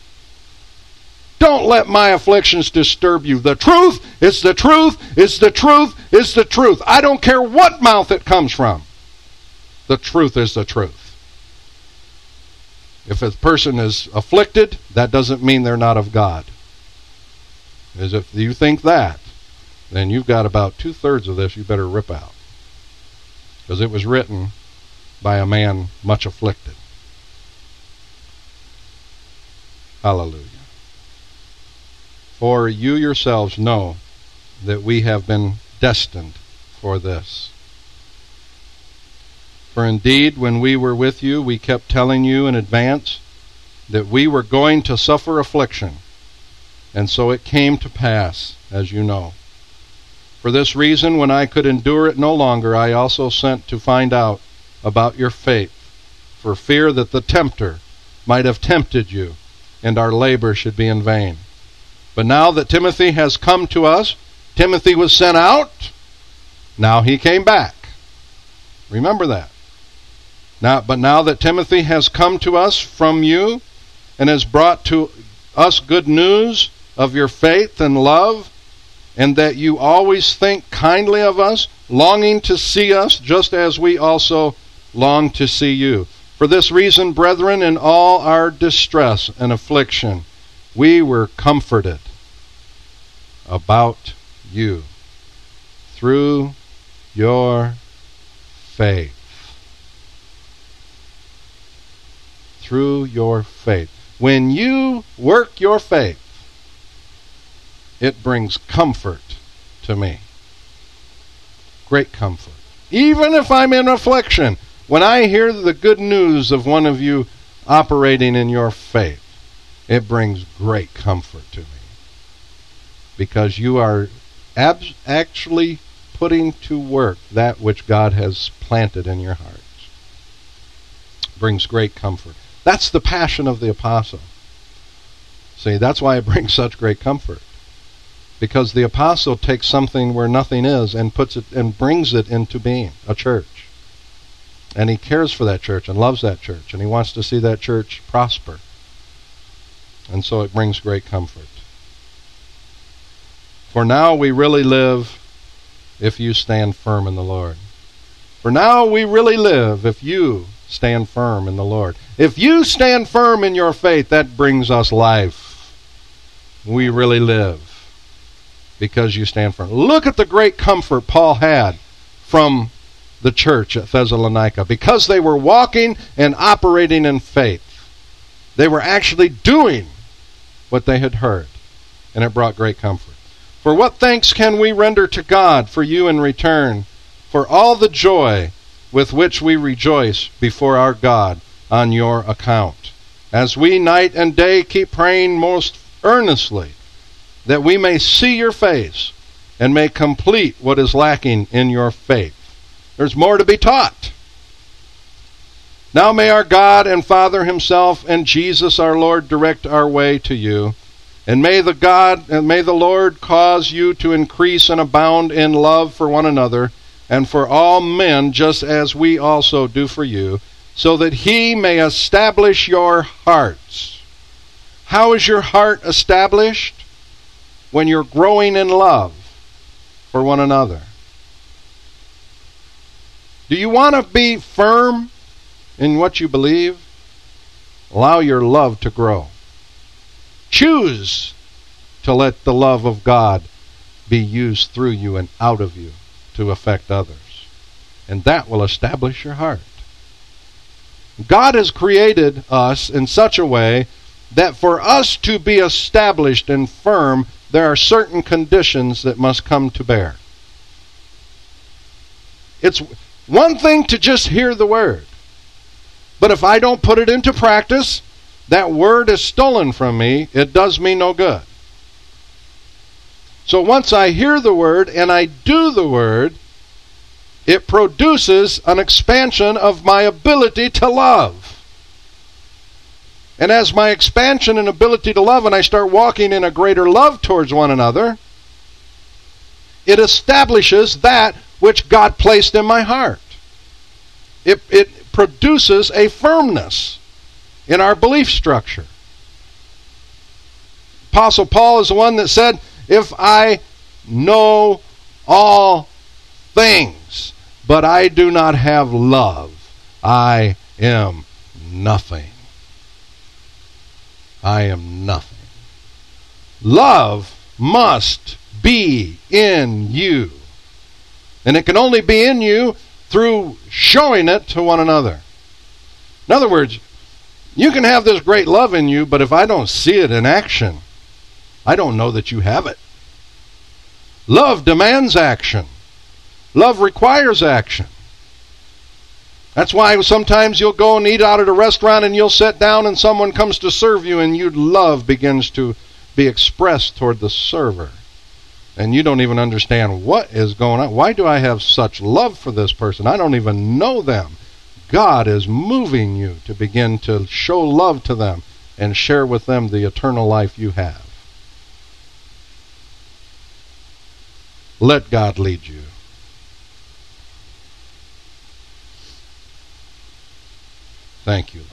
Don't let my afflictions disturb you. The truth is the truth, is the truth, is the truth. I don't care what mouth it comes from. The truth is the truth. If a person is afflicted, that doesn't mean they're not of God. As if you think that, then you've got about two-thirds of this you better rip out. Because it was written by a man much afflicted. Hallelujah. For you yourselves know that we have been destined for this. For indeed, when we were with you, we kept telling you in advance that we were going to suffer affliction. And so it came to pass. as you know. For this reason, when I could endure it no longer, I also sent to find out about your faith, for fear that the tempter might have tempted you, and our labor should be in vain. But now that Timothy has come to us, Timothy was sent out, now he came back. Remember that. Now, but now that Timothy has come to us from you, and has brought to us good news of your faith and love, and that you always think kindly of us, longing to see us, just as we also long to see you. For this reason, brethren, in all our distress and affliction, we were comforted about you through your faith. Through your faith. When you work your faith, it brings comfort to me. Great comfort. Even if I'm in affliction, when I hear the good news of one of you operating in your faith, it brings great comfort to me. Because you are ab- actually putting to work that which God has planted in your hearts. It brings great comfort. That's the passion of the apostle. See, that's why it brings such great comfort. Because the apostle takes something where nothing is and puts it and brings it into being, a church. And he cares for that church and loves that church, and he wants to see that church prosper. And so it brings great comfort. For now we really live if you stand firm in the Lord. For now we really live if you stand firm in the Lord. If you stand firm in your faith, that brings us life. We really live because you stand firm. Look at the great comfort Paul had from the church at Thessalonica. Because they were walking and operating in faith, they were actually doing what they had heard, and it brought great comfort. For what thanks can we render to God for you in return, for all the joy with which we rejoice before our God on your account, as we night and day keep praying most earnestly that we may see your face and may complete what is lacking in your faith. There's more to be taught. Now may our God and Father himself and Jesus our Lord direct our way to you, and may the God and may the Lord cause you to increase and abound in love for one another and for all men, just as we also do for you, so that he may establish your hearts. How is your heart established? When you're growing in love for one another. Do you want to be firm in what you believe? Allow your love to grow. Choose to let the love of God be used through you and out of you to affect others. And that will establish your heart. God has created us in such a way that for us to be established and firm, there are certain conditions that must come to bear. It's one thing to just hear the word, but if I don't put it into practice, that word is stolen from me. It does me no good. So once I hear the word and I do the word, it produces an expansion of my ability to love. And as my expansion and ability to love, and I start walking in a greater love towards one another, it establishes that which God placed in my heart. It, it produces a firmness in our belief structure. Apostle Paul is the one that said, if I know all things, but I do not have love, I am nothing. I am nothing. Love must be in you. And it can only be in you through showing it to one another. In other words, you can have this great love in you, but if I don't see it in action, I don't know that you have it. Love demands action. Love requires action. That's why sometimes you'll go and eat out at a restaurant and you'll sit down and someone comes to serve you and your love begins to be expressed toward the server. and you don't even understand what is going on. Why do I have such love for this person? I don't even know them. God is moving you to begin to show love to them and share with them the eternal life you have. Let God lead you. Thank you, Lord.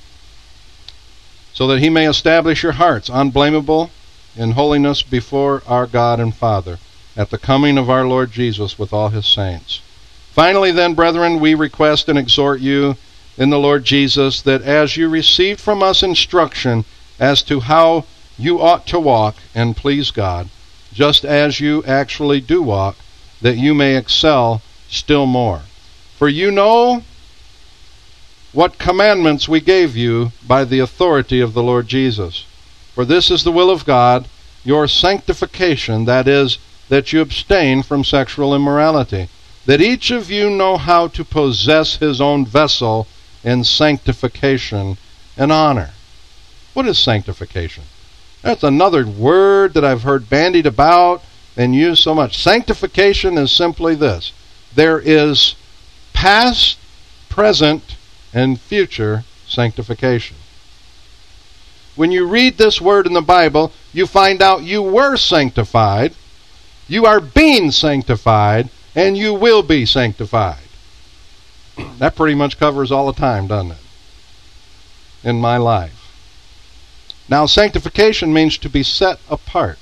So that he may establish your hearts unblameable in holiness before our God and Father at the coming of our Lord Jesus with all his saints. Finally then, brethren, we request and exhort you in the Lord Jesus that as you received from us instruction as to how you ought to walk and please God, just as you actually do walk, that you may excel still more. For you know what commandments we gave you by the authority of the Lord Jesus. For this is the will of God, your sanctification, that is, that you abstain from sexual immorality, that each of you know how to possess his own vessel in sanctification and honor. What is sanctification? That's another word that I've heard bandied about and used so much. Sanctification is simply this. There is past, present, and future sanctification. When you read this word in the Bible, you find out you were sanctified, you are being sanctified, and you will be sanctified. That pretty much covers all the time, doesn't it? In my life. Now, sanctification means to be set apart.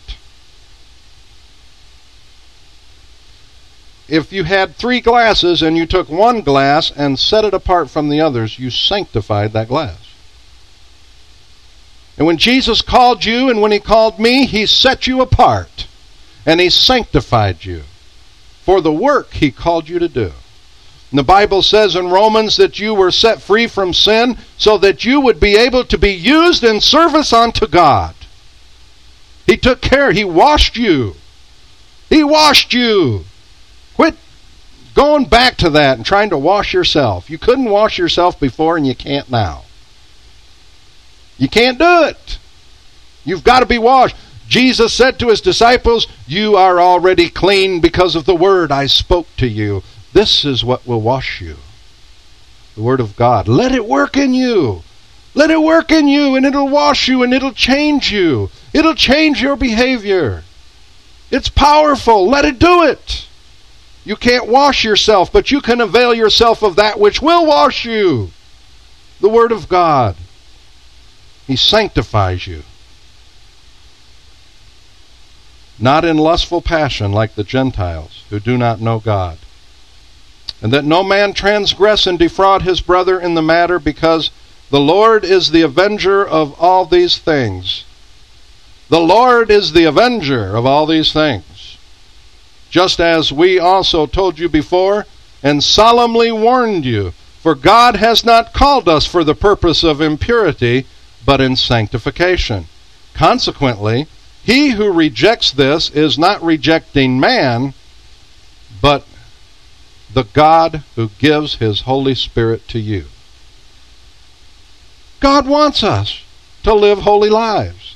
If you had three glasses and you took one glass and set it apart from the others, you sanctified that glass. And when Jesus called you and when he called me, he set you apart and he sanctified you for the work he called you to do. And the Bible says in Romans that you were set free from sin so that you would be able to be used in service unto God. He took care. He washed you. He washed you. Quit going back to that and trying to wash yourself. You couldn't wash yourself before and you can't now. You can't do it. You've got to be washed. Jesus said to his disciples, you are already clean because of the word I spoke to you. This is what will wash you. The word of God. Let it work in you. Let it work in you and it'll wash you and it'll change you. It'll change your behavior. It's powerful. Let it do it. You can't wash yourself, but you can avail yourself of that which will wash you. The word of God. He sanctifies you. Not in lustful passion like the Gentiles who do not know God. And that no man transgress and defraud his brother in the matter, because the Lord is the avenger of all these things. The Lord is the avenger of all these things. Just as we also told you before and solemnly warned you, for God has not called us for the purpose of impurity, but in sanctification. Consequently, he who rejects this is not rejecting man, but the God who gives his Holy Spirit to you. God wants us to live holy lives.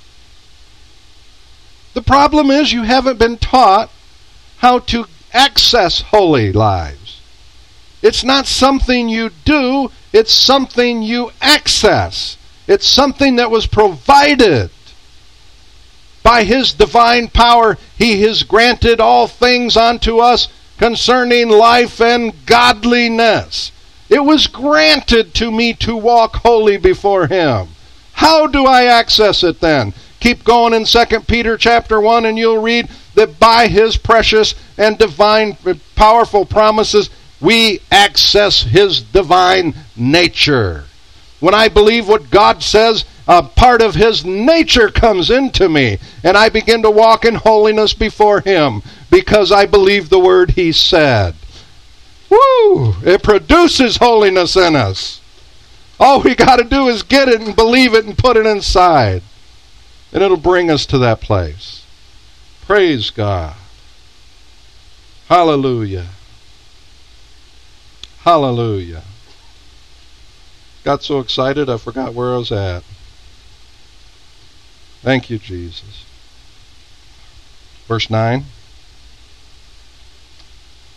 The problem is you haven't been taught how to access holy lives. It's not something you do, it's something you access. It's something that was provided. By his divine power, he has granted all things unto us concerning life and godliness. It was granted to me to walk holy before him. How do I access it then? Keep going in Second Peter chapter one and you'll read that by his precious and divine powerful promises, we access his divine nature. When I believe what God says, a part of his nature comes into me, and I begin to walk in holiness before him because I believe the word he said. Woo! It produces holiness in us. All we got to do is get it and believe it and put it inside, and it'll bring us to that place. Praise God. Hallelujah. Hallelujah. Got so excited I forgot where I was at. Thank you, Jesus. Verse nine.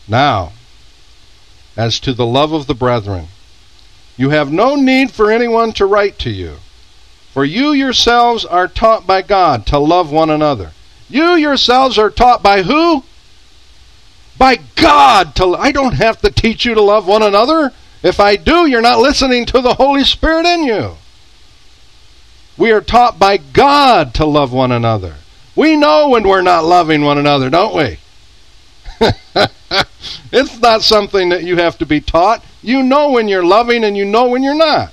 Now, as to the love of the brethren, you have no need for anyone to write to you, for you yourselves are taught by God to love one another. You yourselves are taught by who? By God. To, I don't have to teach you to love one another. If I do, you're not listening to the Holy Spirit in you. We are taught by God to love one another. We know when we're not loving one another, don't we? It's not something that you have to be taught. You know when you're loving and you know when you're not.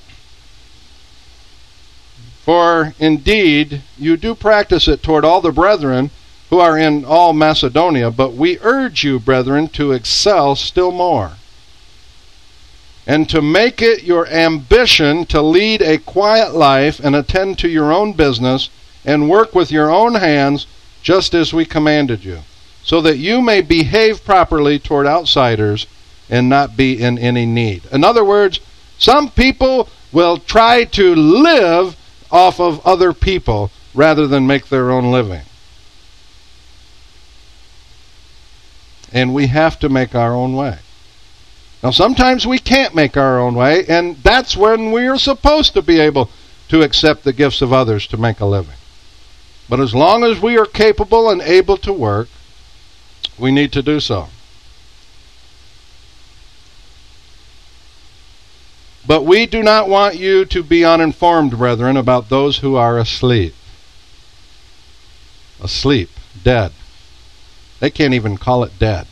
For indeed, you do practice it toward all the brethren who are in all Macedonia, but we urge you, brethren, to excel still more, and to make it your ambition to lead a quiet life and attend to your own business and work with your own hands, just as we commanded you, so that you may behave properly toward outsiders and not be in any need. In other words, some people will try to live off of other people rather than make their own living. And we have to make our own way. Now, sometimes we can't make our own way, and that's when we are supposed to be able to accept the gifts of others to make a living. But as long as we are capable and able to work, we need to do so. But we do not want you to be uninformed, brethren, about those who are asleep. Asleep, dead. They can't even call it dead.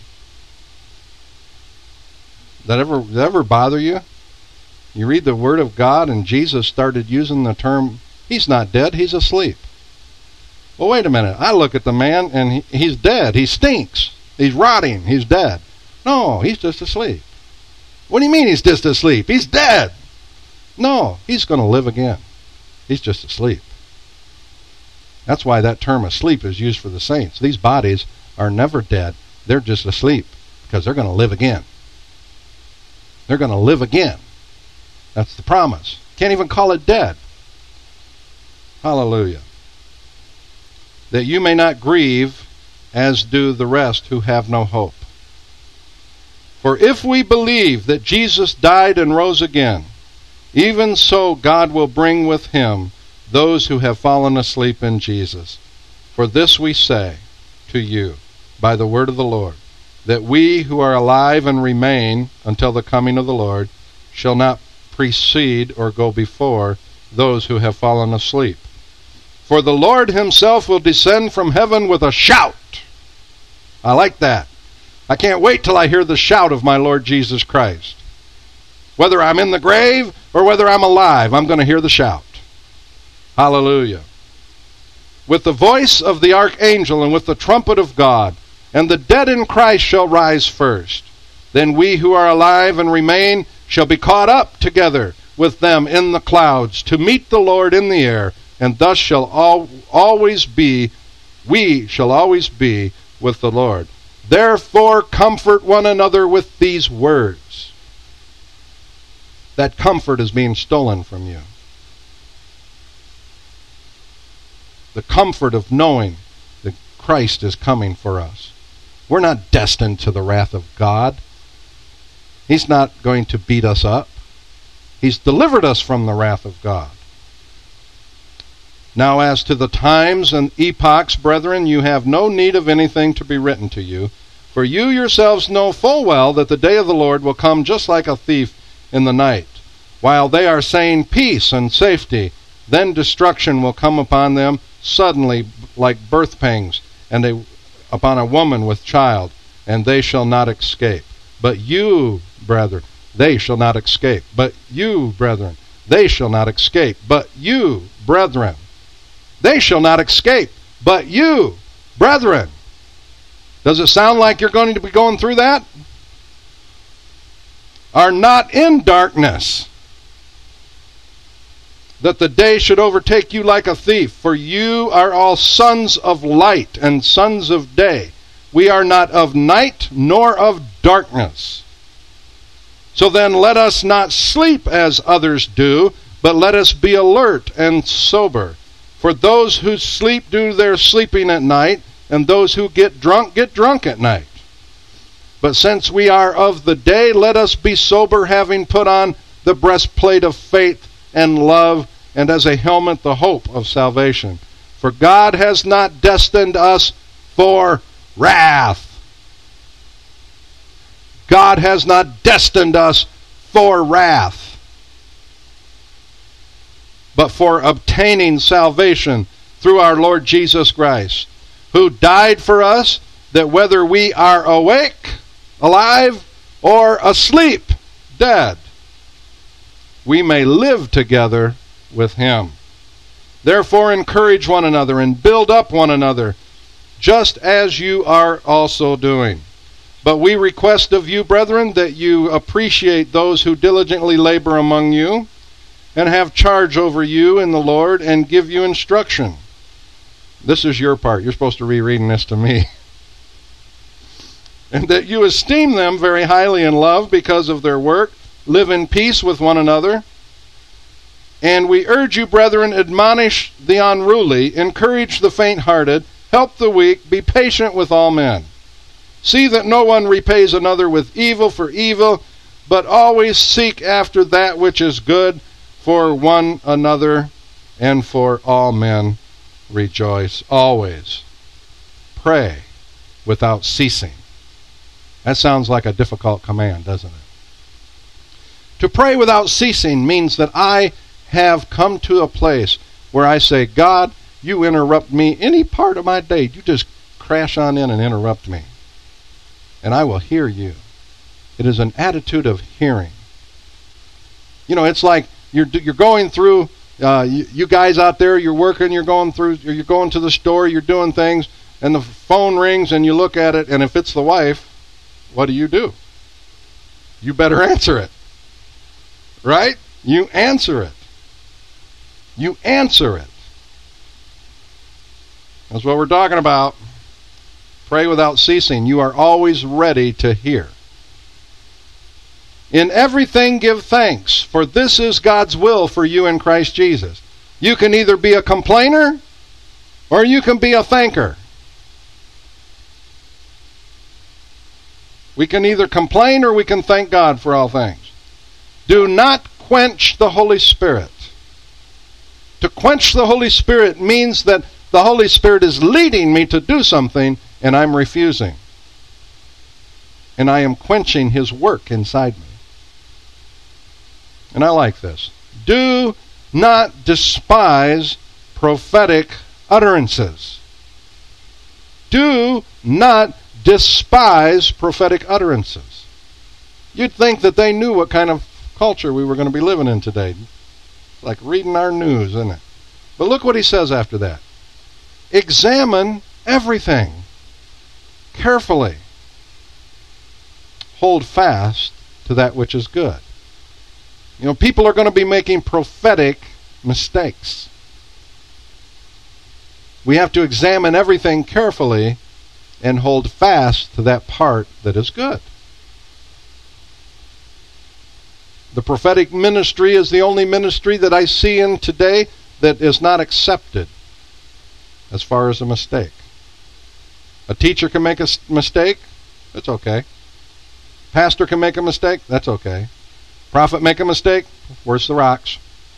That ever, that ever bother you? You read the Word of God and Jesus started using the term, he's not dead, he's asleep. Well, wait a minute. I look at the man and he, he's dead. He stinks. He's rotting. He's dead. No, he's just asleep. What do you mean he's just asleep? He's dead. No, he's going to live again. He's just asleep. That's why that term asleep is used for the saints. These bodies are never dead. They're just asleep because they're going to live again. They're going to live again. That's the promise. Can't even call it dead. Hallelujah. That you may not grieve as do the rest who have no hope. For if we believe that Jesus died and rose again, even so God will bring with him those who have fallen asleep in Jesus. For this we say to you by the word of the Lord, that we who are alive and remain until the coming of the Lord shall not precede or go before those who have fallen asleep. For the Lord himself will descend from heaven with a shout. I like that. I can't wait till I hear the shout of my Lord Jesus Christ. Whether I'm in the grave or whether I'm alive, I'm going to hear the shout. Hallelujah. With the voice of the archangel and with the trumpet of God, and the dead in Christ shall rise first. Then we who are alive and remain shall be caught up together with them in the clouds to meet the Lord in the air, and thus shall all, always be, we shall always be with the Lord. Therefore comfort one another with these words. That comfort is being stolen from you. The comfort of knowing that Christ is coming for us. We're not destined to the wrath of God. He's not going to beat us up. He's delivered us from the wrath of God. Now as to the times and epochs, brethren, you have no need of anything to be written to you, for you yourselves know full well that the day of the Lord will come just like a thief in the night. While they are saying peace and safety, then destruction will come upon them suddenly like birth pangs, and a, upon a woman with child, and they shall not escape. But you, brethren, they shall not escape. But you, brethren, they shall not escape. But you, brethren, they shall not escape. But you, brethren. Does it sound like you're going to be going through that? Are not in darkness, that the day should overtake you like a thief. For you are all sons of light and sons of day. We are not of night nor of darkness. So then let us not sleep as others do, but let us be alert and sober. For those who sleep do their sleeping at night, and those who get drunk get drunk at night. But since we are of the day, let us be sober, having put on the breastplate of faith and love, and as a helmet the hope of salvation. For God has not destined us for wrath. God has not destined us for wrath, but for obtaining salvation through our Lord Jesus Christ, who died for us, that whether we are awake, alive, or asleep, dead, we may live together with him. Therefore encourage one another and build up one another, just as you are also doing. But we request of you, brethren, that you appreciate those who diligently labor among you and have charge over you in the Lord and give you instruction. This is your part. You're supposed to be reading this to me. And that you esteem them very highly in love because of their work. Live in peace with one another. And we urge you, brethren, admonish the unruly, encourage the faint-hearted, help the weak, be patient with all men. See that no one repays another with evil for evil, but always seek after that which is good for one another and for all men. Rejoice always. Pray without ceasing. That sounds like a difficult command, doesn't it? To pray without ceasing means that I have come to a place where I say, God, you interrupt me any part of my day. You just crash on in and interrupt me, and I will hear you. It is an attitude of hearing. You know, it's like you're you're going through. Uh, you, you guys out there, you're working. You're going through. You're going to the store. You're doing things, and the phone rings, and you look at it, and if it's the wife, what do you do? You better answer it, right? You answer it. You answer it. That's what we're talking about. Pray without ceasing. You are always ready to hear. In everything give thanks, for this is God's will for you in Christ Jesus. You can either be a complainer or you can be a thanker. We can either complain or we can thank God for all things. Do not quench the Holy Spirit. To quench the Holy Spirit means that the Holy Spirit is leading me to do something and I'm refusing. And I am quenching his work inside me. And I like this. Do not despise prophetic utterances. Do not despise prophetic utterances. You'd think that they knew what kind of culture we were going to be living in today. Like reading our news, isn't it? But look what he says after that. Examine everything carefully. Hold fast to that which is good. You know, people are going to be making prophetic mistakes. We have to examine everything carefully and hold fast to that part that is good. The prophetic ministry is the only ministry that I see in today that is not accepted as far as a mistake. A teacher can make a mistake, that's okay. Pastor can make a mistake, that's okay. Prophet make a mistake, where's the rocks?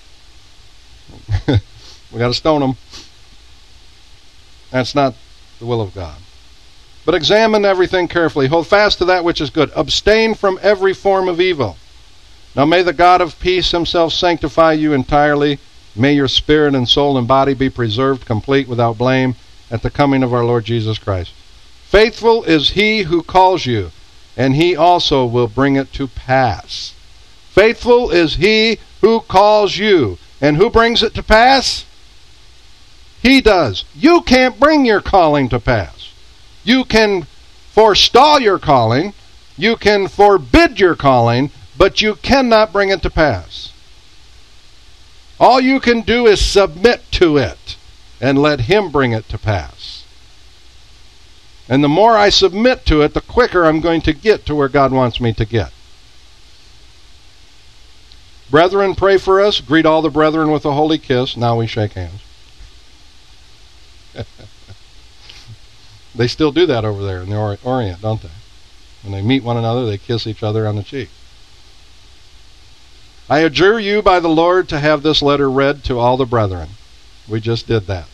We got to stone them. That's not the will of God. But examine everything carefully. Hold fast to that which is good. Abstain from every form of evil. Now may the God of peace himself sanctify you entirely. May your spirit and soul and body be preserved complete without blame at the coming of our Lord Jesus Christ. Faithful is he who calls you, and he also will bring it to pass. Faithful is he who calls you, and who brings it to pass? He does. You can't bring your calling to pass. You can forestall your calling, you can forbid your calling, but you cannot bring it to pass. All you can do is submit to it and let him bring it to pass. And the more I submit to it, the quicker I'm going to get to where God wants me to get. Brethren, pray for us. Greet all the brethren with a holy kiss. Now we shake hands. They still do that over there in the Orient, don't they? When they meet one another, they kiss each other on the cheek. I adjure you by the Lord to have this letter read to all the brethren. We just did that.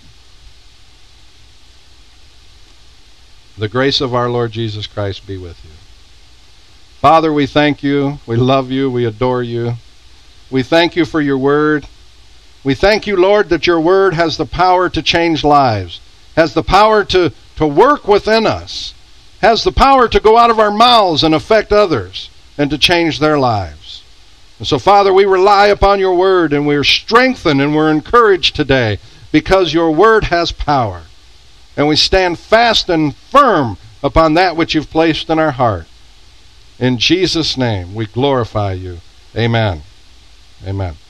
The grace of our Lord Jesus Christ be with you. Father, we thank you. We love you. We adore you. We thank you for your word. We thank you, Lord, that your word has the power to change lives, has the power to, to work within us, has the power to go out of our mouths and affect others and to change their lives. And so, Father, we rely upon your word, and we're strengthened and we're encouraged today because your word has power. And we stand fast and firm upon that which you've placed in our heart. In Jesus' name, we glorify you. Amen. Amen.